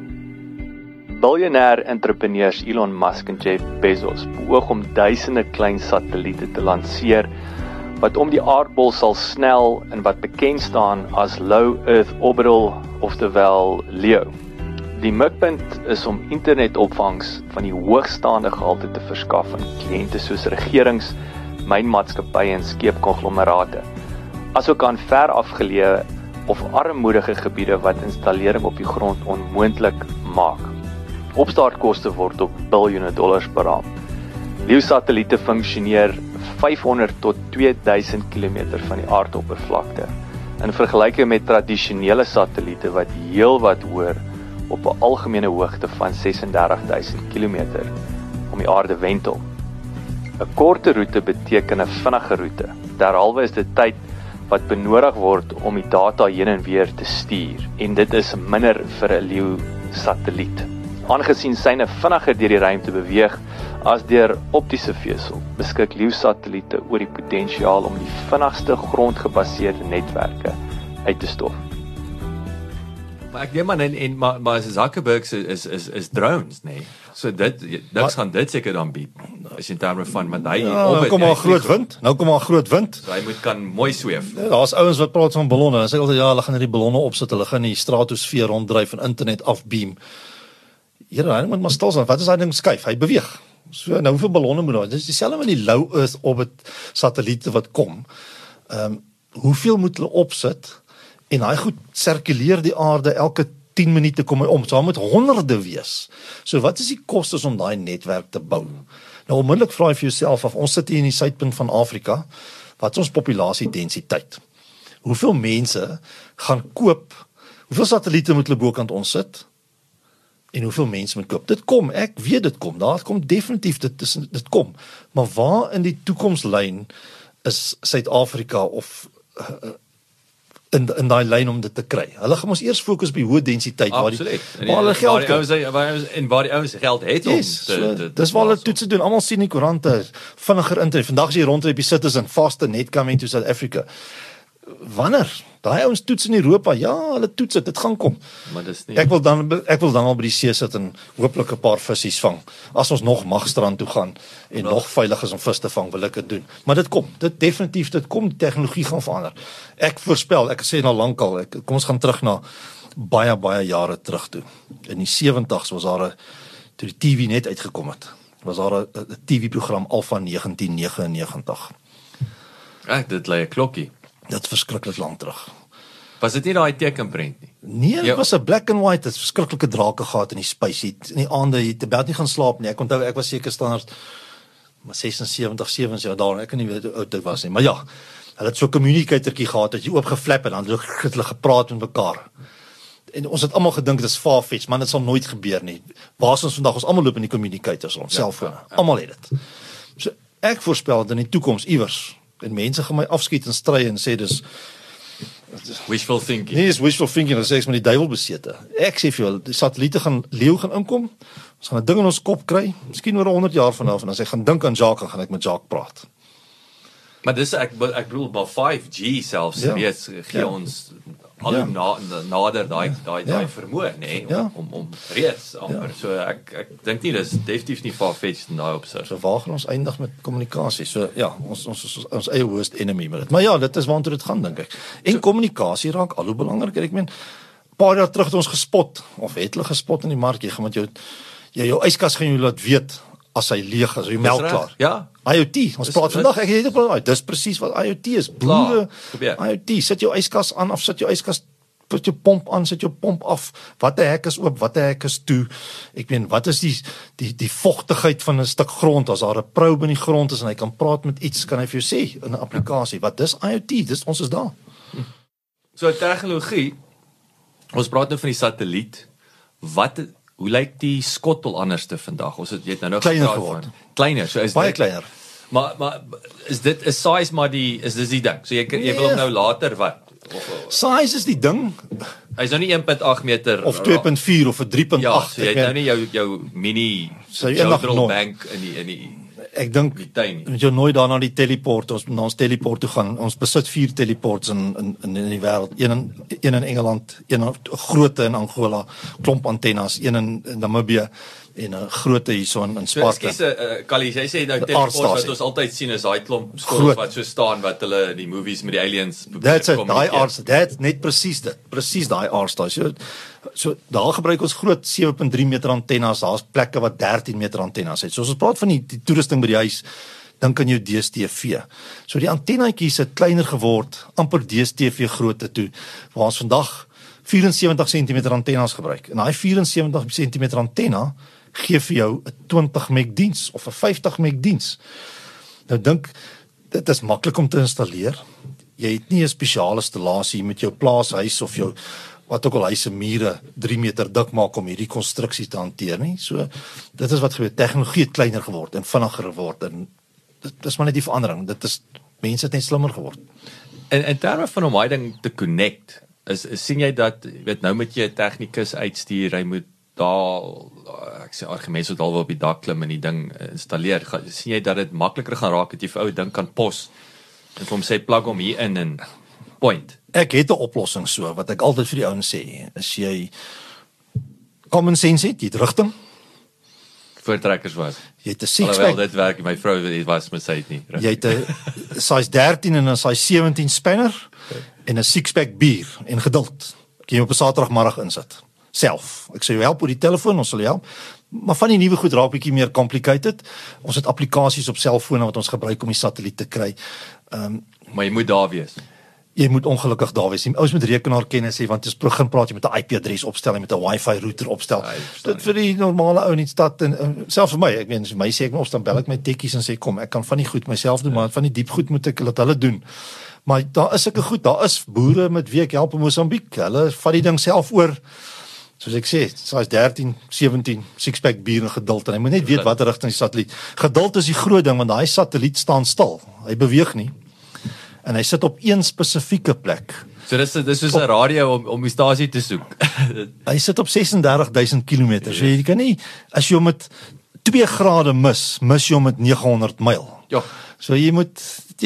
Biljoenêr entrepreneurs Elon Musk en Jeff Bezos beoog om duisende klein satelliete te lanseer wat om die aardbol sal snel en wat bekend staan as Low Earth Orbital, oftewel LEO. Die mikpunt is om internetopvangs van die hoogstaande gehalte te verskaf aan kliënte soos regerings, mynmaatskappye en skeepkonglomerate, asook aan ver afgeleë of armoedige gebiede wat installering op die grond onmoontlik maak. Opstartkoste word op biljoene dollars beraam. LEO-satelliete funksioneer 500 tot 2000 km van die aardoppervlakte, in vergelyking met tradisionele satelliete wat heelwat hoër op 'n algemene hoogte van 36.000 km om die aarde wentel. 'n Korte roete beteken 'n vinnige roete. Derhalwe is dit tyd wat benodig word om die data heen en weer te stuur, en dit is minder vir 'n LEO-satelliet. Aangesien syne vinniger deur die ruimte beweeg as deur optiese vesel, beskik LEO-satelliete oor die potensiaal om die vinnigste grondgebaseerde netwerke uit te stof. Maar ek neem maar Zuckerberg is drones, nee. So niks gaan dit seker dan bied. As in terme van want hy nou kom maar groot wind. Nou kom maar groot wind. So hy kan mooi sweef. Ja, daar's ouens wat praat van ballonne. Hulle sê altyd ja, hulle gaan hierdie ballonne opsit, hulle gaan die stratosfeer ronddryf en internet afbeam. Here, hy moet maar stil staan. Wat is daai ding skuif? Hy beweeg. So nou hoeveel ballonne moet daar? Dis dieselfde met die Low Earth Orbit satelliete wat kom. Hoeveel moet hulle opsit? En hy goed sirkuleer die aarde elke 10 minute kom hy om. So daar moet honderde wees. So wat is die kostes om daai netwerk te bou? Nou onmiddellik vra jy vir jouself af, ons sit hier in die suidpunt van Afrika, wat is ons populasiedensiteit? Hoeveel mense gaan koop? Hoeveel satelliete moet hulle bokant ons sit? En hoeveel mense moet koop? Dit kom, ek weet dit kom. Daar kom definitief dit kom. Maar waar in die toekomslyn is Suid-Afrika of in daai lyn om dit te kry? Hulle gaan ons eers fokus by hoë densiteit waar hulle geld waar die ouens geld het om dis waar hulle toetse doen. Almal sien die koerante vinniger internet. Vandag is jy rondry op die Citizen, faster net coming to South Africa. Wanneer? Daai ouens toets in Europa, ja, hulle toets dit gaan kom. Maar dis nie. Ek wil dan al by die see sit en hopelik 'n paar visies vang. As ons nog mag strand toe gaan en nog veilig is om vis te vang, wil ek dit doen. Maar dit kom, dit kom, die tegnologie gaan verander. Ek voorspel, ek sê nou lankal, kom ons gaan terug na baie jare terug toe. In die 70's was daar toe die TV net uitgekom het. Was daar 'n TV-program Alpha 1999. Dit lê 'n klokkie. Dit is verskriklik lank terug. Was dit nie daai tekenprent nie? Nee, dit was 'n black and white, dit is verskriklike drake gehad in die space heat. In die aande het jy nie gaan slaap nie. Ek onthou ek was seker standaard 76, 77 daar, ek kan nie weet hoe oud ek was nie. Maar ja, hulle het so 'n communicatortjie gehad dat jy oopgeflap en dan het hulle gepraat met mekaar. En ons het almal gedink dit is far-fetched, maar dit sal nooit gebeur nie. Waar is ons vandag? Ons almal loop in die communicators, ons selfone. Almal het dit. So ek voorspel dat in die toekoms iewers en mense gaan my afskiet en stry en sê dis wishful thinking. Nee, is wishful thinking, dan sê ek met die duiwel besete. Ek sê vir julle, die satelliete gaan LEO gaan inkom. Ons gaan 'n ding in ons kop kry, miskien oor 100 jaar vanaf en as ek gaan dink aan Jacques, gaan ek met Jacques praat. Maar dis ek bedoel by 5G selfs reeds gee ons al hoe nader daai vermoë, nê, om reeds amper. So ek dink nie dis definitief nie far-fetched in daai opsig. So waar gaan ons eindig met kommunikasie? So ja, ons eie worst enemy met dit. Maar ja, dit is waartoe dit gaan dink ek. En kommunikasie raak al hoe belangriker. Ek meen, paar jaar terug het ons gespot of het hulle gespot in die mark, jy gaan met jou yskas gaan jou laat weet as hy leeg is, jou melk klaar. Ja. IoT, ons praat vandag, ek het net op dis presies wat IoT is. Boere, IoT, sit jou yskas aan of sit jou yskas, put jou pomp aan, sit jou pomp af. Watter hek is oop, watter hek is toe? Ek meen, wat is die vogtigheid van 'n stuk grond as daar 'n probe in die grond is en hy kan praat met iets, kan hy vir jou sê in 'n applikasie. Wat dis IoT? Ons is daar. So tegnologie, ons praat nou van die satelliet. Hoe lyk die skottel anderste vandag? Jy het nou kleiner geword. Kleiner, so is baie kleiner. Maar is size maar is dis die ding. So jy wil hom nou later wat? Size is die ding. Hy's nou nie 1.8 meter of 2.4 of 'n 3.8. Ja, so jy het nou nie jou mini bank in die ek dink met jou nooit daarna die teleport, ons teleport toe gaan. Ons besit 4 teleports in die wêreld. Een in Engeland, een grootte in Angola, klomp antennes, een in Namibië en 'n grootte hierso in Sparta. Ekskuus, Callie, jy sê nou teleports wat ons altyd sien is daai klomp skottels wat so staan wat hulle in die movies met die aliens that's net presies daai aardstasie. So daar gebruik ons groot 7.3 meter antennes, daar's plekke wat 13 meter antennes het. So as ons praat van die toerusting by die huis, dink aan jou DStv. So die antennetjies het kleiner geword, amper DStv grootte toe, waar ons vandag 74 cm antennes gebruik. En daai 74 cm antenna gee vir jou 'n 20 meg diens of 'n 50 meg diens. Nou dink, dit is maklik om te installeer. Jy het nie 'n spesiale installasie met jou plaashuis of jou wat ook al huise mure 3 meter dik maak om hierdie konstruksie te hanteer nie. So dit is wat gebeur. Tegnologie het kleiner geword en vinniger geword en dit is maar net die verandering. Mense het net slimmer geword. In terme van om daai ding te connect, sien jy dat nou met jy 'n tegnikus uitstuur, hy moet daar ek sê argumente wat alweer op die dak klim en die ding installeer. Sien jy dat dit makliker gaan raak dat jy vir ou ding kan pos en vir hom sê plug hom hier in en point. Ek het 'n oplossing so wat ek altyd vir die ouens sê, as jy common sense het, jy het rigting. Voortrekkers was. Jy het 'n six-pack. Alhoewel dit werk, my vrou was met sy het nie. Jy het 'n size 13 en 'n size 17 spanner en 'n six-pack bier en geduld. Kan jy op 'n Saterdagmiddag insit. Self. Ek sê jou help oor die telefoon, ons sal jou help. Maar van die nuwe goed raak bietjie meer complicated. Ons het applikasies op selfone wat ons gebruik om die satelliet te kry. Maar jy moet daar wees. Jy moet ongelukkig daar wees. Ouens met rekenaarkennis hê, want jy begin praat jy met 'n IP-adres opstel en met 'n Wi-Fi router opstel. Dit vir die normale ou in die stad en selfs vir my, ek meen, as my sê ek moet opstel, bel ek my tekkies en sê kom, ek kan van die goed myself doen, maar van die diep goed moet ek laat hulle doen. Maar daar is sulke goed, daar is boere met wie ek help in Mosambiek. Hulle vat die ding self oor. Soos ek sê, size 13, 17, six-pack bier en geduld en hy moet net weet watter rigting die satelliet. Geduld is die groot ding want daai satelliet staan stil. Hy beweeg nie. En hy sit op een spesifieke plek. So dis soos 'n radio om die stasie te soek. Hy sit op 36,000 km. So jy kan nie as jy hom met 2 grade mis jy hom met 900 myl. Ja. So jy moet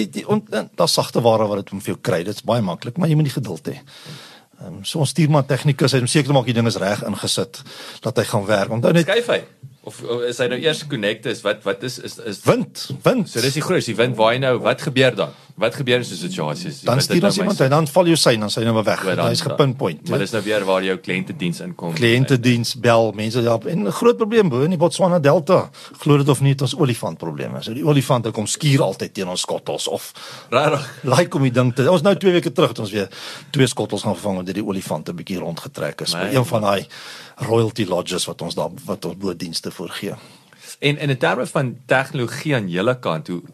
daar's sagte ware wat dit om vir jou kry. Dit's baie maklik, maar jy moet die geduld hê. So ons stuur maar tegnikus om seker te maak die ding is reg ingesit dat hy gaan werk. Onthou net skuif hy. Of is hy nou eers connected wat is wind. So dis die wind waai nou, wat gebeur dan? Wat gebeur in so 'n situasie? Dan stuur ons iemand en dan val jou sein, dan sy nou weg. Hy's gepinpoint. Maar dis nou weer waar jou kliëntediens inkom. Kliëntediens bel, mense help. En 'n groot probleem bo in die Botswana Delta. Glo dit of nie, het ons olifantprobleme. So die olifante kom skuur altyd teen ons skottels of regtig om die ding te. Ons nou 2 weke terug het ons weer 2 skottels gaan vervang omdat die olifante bietjie rondgetrek is. By een van daai royalty lodges wat ons bo dienste voorgee. En in terme van tegnologie aan julle kant, hoe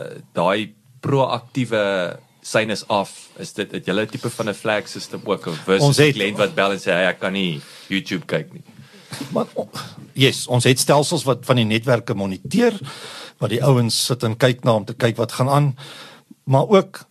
daai proaktiewe sein is af, is dit het julle tipe van 'n flag system ook of versus die kliënt wat bel en sê ek kan nie YouTube kyk nie. Maar ons het stelsels wat van die netwerke moniteer, wat die ouens sit en kyk na om te kyk wat gaan aan, maar ook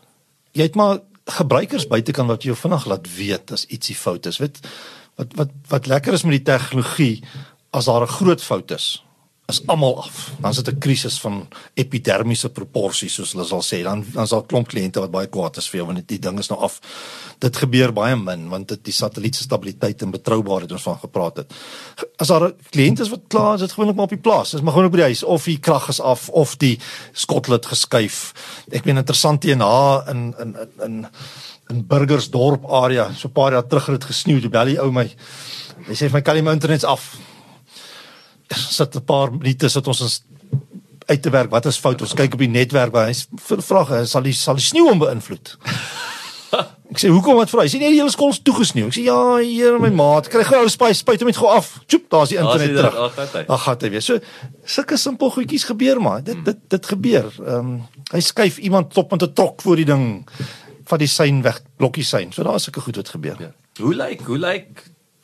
jy het maar gebruikers buitekant wat jou vinnig laat weet as ietsie fout is. Weet wat lekker is met die tegnologie, as daar 'n groot fout is is almal af. Dan sit 'n krisis van epidermiese proporsies, soos hulle sal sê. Dan is daar 'n klomp kliënte wat baie kwaad is vir jou, want die ding is nou af. Dit gebeur baie min, want die satelliet se stabiliteit en betroubaarheid ons van gepraat het. As daar kliënte is wat klaar is, dit gewoonlik maar op die plaas. Dis maar gewoonlik by die huis, of die krag is af, of die skottel het geskuif. Ek ben interessant TNH in Burgersdorp area, so 'n paar jaar terug het gesneeu, toe bel die ou my. Hy sê vir my, kan die my internet's af? Sit 'n paar minute, sit ons uit te werk, wat is fout? Ons kyk op die netwerk, waar hy vra, sal die sneeu hom beïnvloed? Ek sê, hoekom wat vra? Hy sê, nee, die hele skool is toegesneeu. Ek sê, ja, hier my maat, kry gou spuit hom net gou af. Tjoep, daar is die internet terug. Dan gaan hy weer. So, sulke simpel goedjies gebeur maar. Dit gebeur. Hy skuif iemand op met 'n trok voor die ding, van die sein weg, blokkie sein. So daar is sulke goed wat gebeur. Ja. Hoe lyk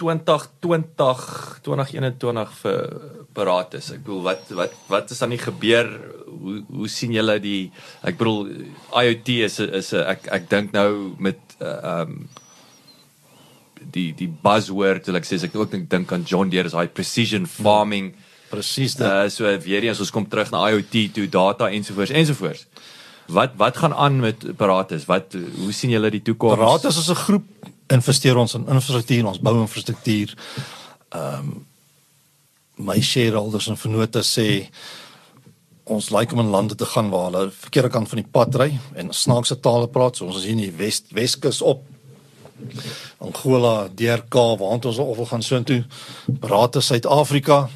2021 vir Paratus? Ek bedoel, wat is dan nie gebeur? Hoe sien julle die, ek bedoel, IoT is ek dink nou met die buzzword, ek sê, ek ook dink aan John Deere, is hy precision farming. Presies dit. So weer eens, ons kom terug na IoT toe, data ensovoorts. Wat gaan aan met Paratus? Hoe sien julle die toekoms? Paratus is 'n groep, investeer ons in infrastruktuur, ons bou infrastruktuur. My shareholders en vennote sê, ons like om in lande te gaan waar hulle verkeerde kant van die pad ry en snaakse tale praat, so ons is hier in die Weskus op, Angola, DRK, waar ons wil gaan soontoe, Paratus Suid-Afrika,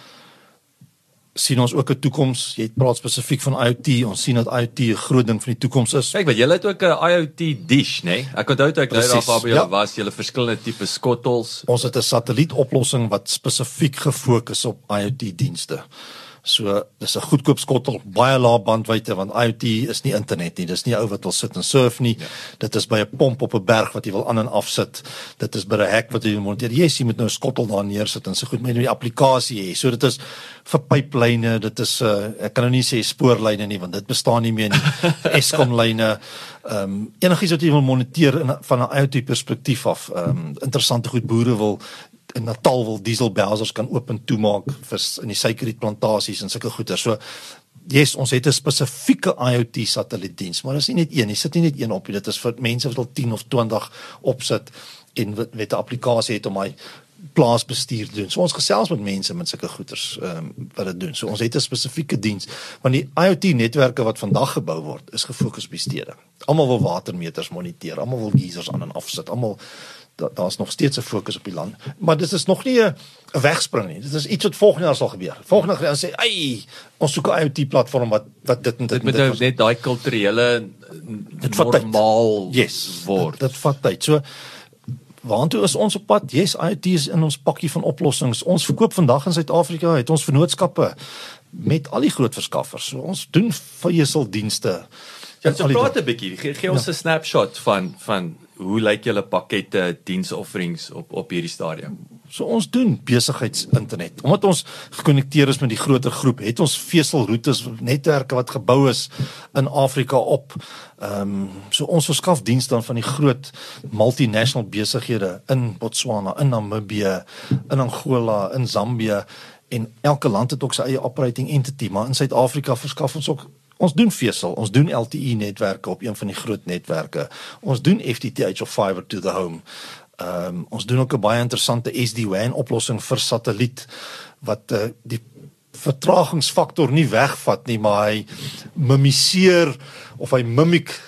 sien ons ook 'n toekoms. Jy praat spesifiek van IoT, ons sien dat IoT 'n groot ding van die toekoms is. Kyk, want julle het ook 'n IoT dish, né? Ek onthou ek daar waar julle was, julle verskillende tipe skottels. Ons het 'n satellietoplossing wat spesifiek gefokus op IoT dienste. So, dis 'n goedkoop skottel, baie lae bandwydte, want IoT is nie internet nie, dis nie ou wat wil sit en surf nie, dit is by 'n pomp op 'n berg wat jy wil aan en af sit, dit is by 'n hek wat jy wil monteer, jy moet nou 'n skottel daar neersit, en so goed met die applikasie hê, so dit is vir pyplyne, dit is, ek kan nou nie sê spoorlyne nie, want dit bestaan nie meer nie, Eskom lyne, enigiets wat jy wil moniteer van 'n IoT perspektief af, interessante goed, boere wil in Natal wil dieselbelsers kan oop en toemaak in die suikerrietplantasies en sulke goeder. So, yes, ons het 'n spesifieke IoT satellietdiens, maar dit is nie net een, jy sit nie net een op, dit is vir mense wat al 10 of 20 opsit en wat 'n applikasie het om hy plaasbestuur te doen. So ons gesels met mense met sulke goeders wat dit doen. So ons het 'n spesifieke diens, want die IoT-netwerke wat vandag gebou word, is gefokus op die stede. Almal wil watermeters moniteer, almal wil geysers aan en afsit, almal daar's nog steeds 'n fokus op die land, maar dit is nog nie 'n wegspring nie. Dit is iets wat volgende jaar sal gebeur. Volgende jaar sê, ons soek 'n IoT-platform wat dit en dit. Dit moet net daai kulturele normaal word. Dit vat tyd. So, waartoe is ons op pad? Yes, IoT is in ons pakkie van oplossings. Ons verkoop vandag in Suid-Afrika, het ons vennootskappe met al die groot verskaffers. So, ons doen veeseldienste. Ja, so praat 'n bietjie. Gee ons 'n snapshot van hoe lyk julle pakkette, diensofferings op hierdie stadium? So ons doen besigheidsinternet. Omdat ons gekonnekteer is met die groter groep, het ons veselroetes, netwerke wat gebou is in Afrika op. So ons verskaf diens dan van die groot multinational besighede in Botswana, in Namibië, in Angola, in Zambië, en elke land het ook sy eie operating entity, maar in Suid-Afrika verskaf ons ook. Ons doen vesel, ons doen LTE-netwerke op een van die groot netwerke. Ons doen FTTH of Fiber to the Home. Ons doen ook 'n baie interessante SD-WAN oplossing vir satelliet, wat die vertragingsfaktor nie wegvat nie, maar hy mimiseer, of hy mimiek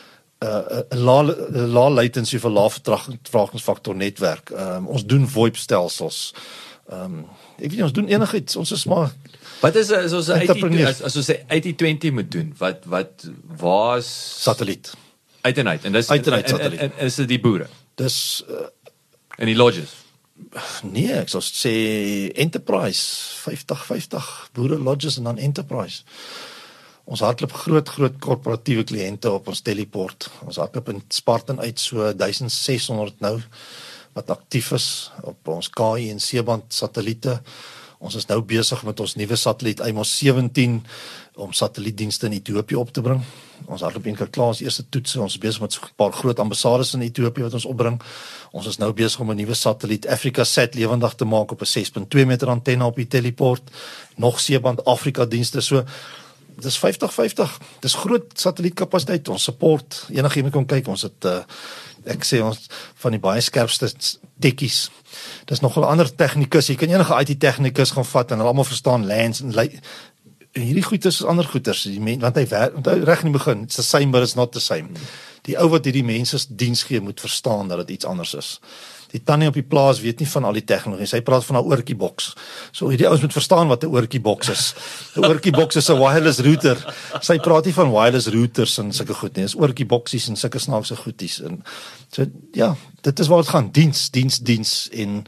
'n lae latency vir lae vertragingsfaktor netwerk. Ons doen VoIP-stelsels. Ek weet nie, ons doen enigiets, ons is maar... Wat is as ons 'n 80-20 moet doen? Waar is satelliet? Uit en uit. En dis satelliet. En is dit die boere? Dis en die lodges. Nee, ek sou sê enterprise, 50-50 boere lodges en dan enterprise. Ons hardloop groot korporatiewe kliënte op ons teleport. Ons hardloop in Spartan uit so 1600 nou wat aktief is op ons KI en C-band satelliete. Ons is nou besig met ons nuwe satelliet IMOS 17 om satellietdienste in Ethiopië op te bring. Ons hardloop een keer klaar ons eerste toetse. Ons is besig met 'n paar groot ambassades in Ethiopië wat ons opbring. Ons is nou besig om 'n nuwe satelliet Africa Sat lewendig te maak op 'n 6.2 meter antenne op die teleport. Nog C-band Afrika dienste. So dis 50-50. Dis groot satellietkapasiteit. Ons support enigiemand kan kyk. Ons het ek sê ons van die baie skerpste tekkies. Dis nog 'n ander tegnikus. Jy kan enige IT-tegnikus gaan vat en hulle almal verstaan LANs en hierdie goeters is ander goeters. Want hy reg in die begin, it's the same but it's not the same. Die ou wat hierdie mense diens gee moet verstaan dat dit iets anders is. Die tannie op die plaas weet nie van al die tegnologie. Sy praat van 'n oortjieboks. So hierdie ouens moet verstaan wat 'n oortjieboks is. 'n Oortjieboks is 'n wireless router. Sy praat nie van wireless routers en sulke goed nie. Dis oortjieboksies en sulke snaakse goedjies en so ja, dit is waar dit gaan. Diens en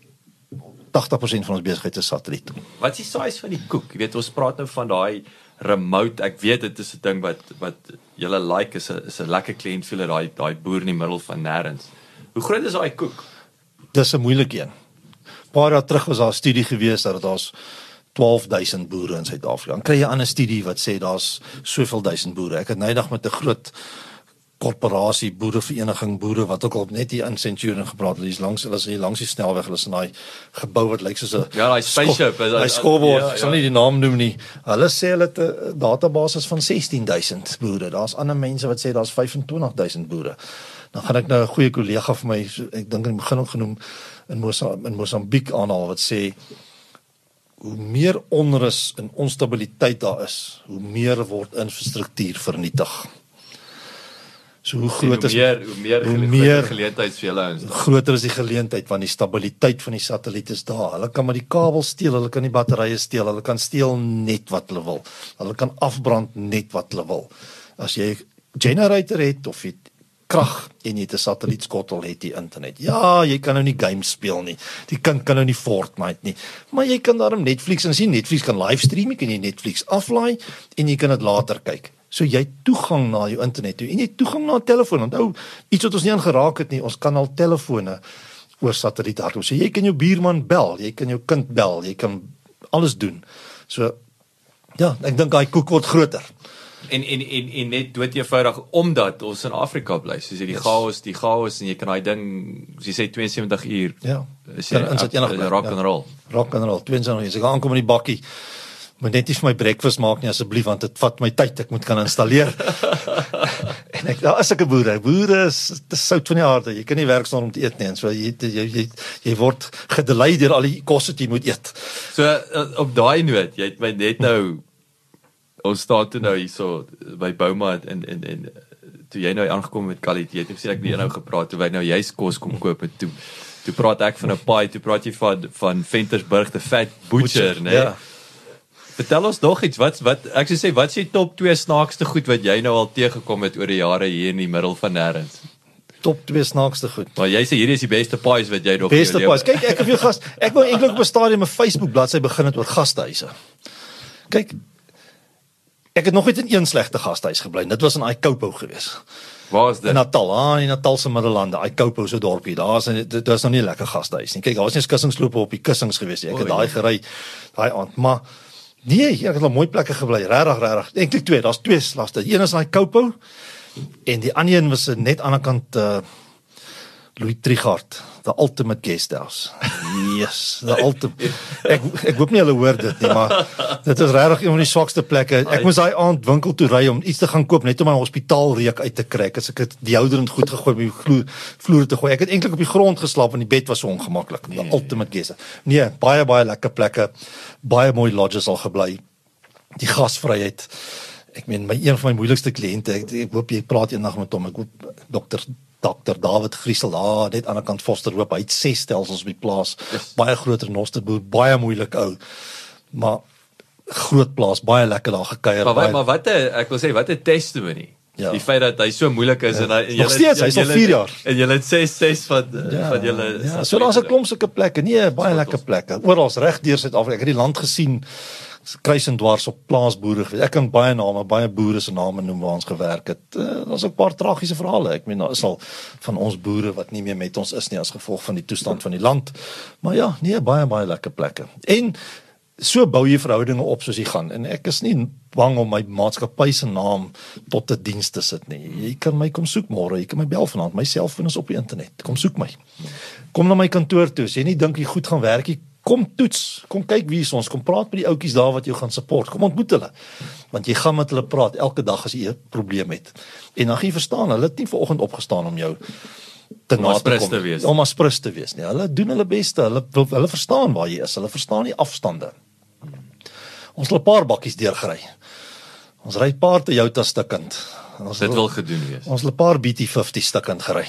80% van ons besigheid is satelliet. Wat is die size van die koek? Jy weet, ons praat nou van daai remote. Ek weet dit is 'n ding wat julle like is 'n lekker kliënt vir daai boer in die middel van nêrens. Hoe groot is daai koek? Dis 'n moeilike een. Paar jaar terug was daar 'n studie gewees dat daar's 12,000 boere in Suid-Afrika. Dan kry jy 'n ander studie wat sê daar's soveel duisend boere. Ek het nydag met 'n groot korporasie, boerevereniging, boere wat ook al net hier in Centurion gepraat. Hulle is langs die snelweg, hulle is in daai gebou wat lyk soos 'n daai spaceship, daai scoreboard. Ek sal nie die naam noem nie. Hulle sê hulle het 'n database van 16,000 boere. Daar's ander mense wat sê daar's 25,000 boere. Dan gaan ek nou 'n goeie kollega vir my, ek dink in die begin ook genoem in Mosambiek aanhaal wat sê hoe meer onrus en onstabiliteit daar is, hoe meer word infrastruktuur vernietig. So hoe groot is hoe meer geleentheid vir julle ouens. Groter is die geleentheid want die stabiliteit van die satelliet is daar. Hulle kan met die kabel steel, hulle kan die batterye steel, hulle kan steel net wat hulle wil. Hulle kan afbrand net wat hulle wil. As jy 'n generator het of jy krag en jy het 'n satellietskottel, het jy internet. Ja, jy kan nou nie games speel nie. Die kind kan nou nie Fortnite nie. Maar jy kan daarom Netflix en as jy Netflix kan livestream, kan jy Netflix aflaai en jy kan dit later kyk. So jy het toegang na jou internet toe en jy het toegang na 'n telefoon. Onthou, iets wat ons nie aangeraak het nie, ons kan al telefone oor satelliet hardloop. So jy kan jou buurman bel, jy kan jou kind bel, jy kan alles doen. So ja, ek dink daai koek word groter. En net dood eenvoudig omdat ons in Afrika bly. Soos jy die chaos en jy kan daai ding, as jy sê 72 uur. Ja. Is jy rock and roll. Rock and roll. 22 uur. As ek aankom in die bakkie, moet net nie vir my breakfast maak nie asseblief want dit vat my tyd. Ek moet kan installeer. En daar is 'n boere is sout van die aarde. Jy kan nie werk sonder om te eet nie. En so jy word gedelei deur al die kos wat jy moet eet. So op daai noot, jy het my net nou ons staan toe nou hierso by Bouma en toe jy nou aangekom met Khalid, jy het gesê ek het nou gepraat toe wy nou juist kos kom koop en toe praat ek van 'n paai, toe praat jy van Ventersburg the Fat Butcher, né? Ja. Vertel ons nog iets, wat ek sou sê, wat is die top 2 snaakste goed wat jy nou al teëgekom het oor die jare hier in die middel van nêrens? Top 2 snaakste goed. Maar jy sê hierdie is die beste pies wat jy nog Beste pies. Kyk, ek het vir gas. Ek wou eintlik op 'n stadium 'n Facebook bladsy begin het oor gastehuise. Kyk, ek het nog net in een slegte gastehuis gebly. Dit was in Aikoupo gewees. Waar is dit? In Natal, in Natalse Middellande, Aikoupo so dorpie. Dit was nog nie 'n lekker gastehuis nie. Kyk, daar was nie kussingslope op die kussings gewees nie. Ek het daai gery daai aand, maar nee, ek het op mooi plekke gebly. Regtig. Eintlik 2, daar's 2 slagte. Een is in Aikoupo en die ander een was net aan die ander kant Louis Trichardt, the ultimate guest house. Yes, the ultimate. Ek hoop nie hulle hoor dit nie, maar dit is regtig een van die swakste plekke. Ek moes daai aand winkel toe ry om iets te gaan koop, net om my hospitaalreuk uit te kry. As ek het deodorant goed gegooi op die vloer te gooi. Ek het eintlik op die grond geslaap en die bed was so ongemaklik. The ultimate guest. Nee, baie lekker plekke. Baie mooi lodges al gebly. Die gasvryheid. Ek meen, een van my moeilikste kliënte, ek hoop jy praat eendag met hom. Ek hoop Dr. David Griesel, net aan die kant Fosterhoop, hy het 6 stelsels op die plaas, baie groot renosterboer, baie moeilik ou, maar groot plaas, baie lekker daar gekuier. Maar ek wil sê, wat 'n testimony, die feit dat hy so moeilik is, en nog steeds, hy is al 4 jaar. En julle het 6 van julle. Ja, so daar's 'n klomp sulke plekke, nee, baie lekker plekke, oral reg deur Suid-Afrika, ek het die land gesien, kruis en dwars op plaasboere gewees. Ek kan baie boere se name noem waar ons gewerk het. Daar's ook 'n paar tragiese verhale. Ek meen, daar is al van ons boere wat nie meer met ons is nie as gevolg van die toestand van die land. Maar ja, nee, baie lekker plekke. En So bou jy verhoudinge op soos jy gaan. En ek is nie bang om my maatskappy se naam tot 'n diens te sit nie. Jy kan my kom soek môre, jy kan my bel vanaand. My selfoon is op die internet. Kom soek my. Kom na my kantoor toe. As jy nie dink jy goed gaan werk nie, kom toets. Kom kyk wie is ons. Kom praat met die ouetjies daar wat jou gaan support. Kom ontmoet hulle. Want jy gaan met hulle praat elke dag as jy 'n probleem het. En dan gaan jy verstaan, hulle het nie vanoggend opgestaan om jou te na te kom. Om as prins te wees nie. Hulle doen hulle beste. Hulle verstaan waar jy is. Hulle verstaan die afstande. Ons het 'n paar bakkies deurgery. Ons ry 'n paar Toyota stukkend. Dit wil gedoen wees. Ons het 'n paar BT50 stukkend gery.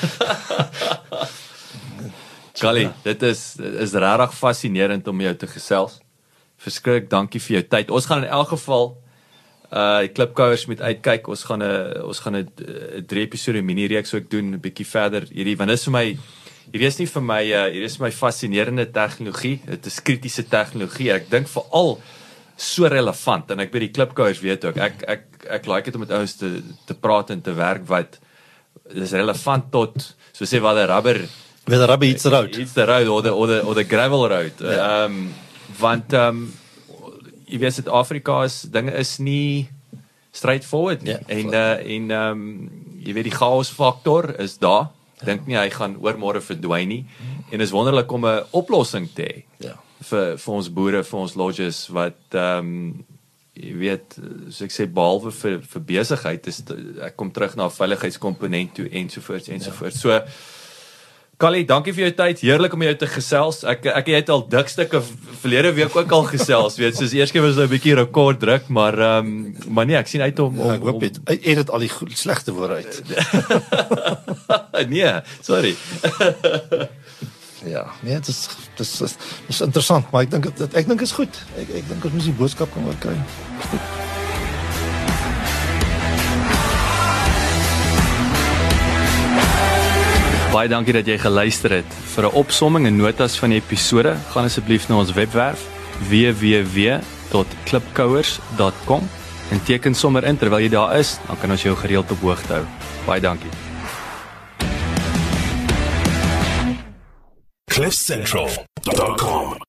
Kali, dit is regtig fascinerend om jou te gesels. Verskriklik dankie vir jou tyd. Ons gaan in elk geval die Klipkouers moet uitkyk. Ons gaan 'n 3 episode mini-reeks ook doen, 'n bietjie verder hierdie, want dit is vir my hierdie is vir my fascinerende tegnologie. Dit is kritiese tegnologie. Ek dink veral so relevant, en ek weet die Klipkouers weet ook, ek like dit om met ouens te praat en te werk wat is relevant tot, so sê wat 'n rubber hits the road. Hits the road, or the gravel road. Ja. Want, jy weet, Suid-Afrika dinge is nie straightforward nie. Ja, en jy weet, die chaos factor is daar. Dink nie, hy gaan oormôre verdwyn nie. En is wonderlik om 'n oplossing te hê. Ja. Vir ons boere, vir ons lodges, wat, jy weet, soos ek sê, behalwe vir besigheid, ek kom terug na 'n veiligheidskomponent toe, ensovoorts. Ja. So, Kali, dankie vir jou tyd, heerlik om jou te gesels. Ek het al dik stukke verlede week ook al gesels, weet, soos eers keer was nou 'n bietjie rekord druk, maar nee, ek sien uit om ek hoop dit al die slegte woorde uit. Nee, sorry. Ja, nee, dit is interessant, maar ek dink is goed. Ek dink ons moet die boodskap kan oorkry. Baie dankie dat jy geluister het. Vir 'n opsomming en notas van die episode, gaan asseblief na ons webwerf www.klipkouers.com en teken sommer in terwyl jy daar is, dan kan ons jou gereeld op hoogte hou. Baie dankie. CliffCentral.com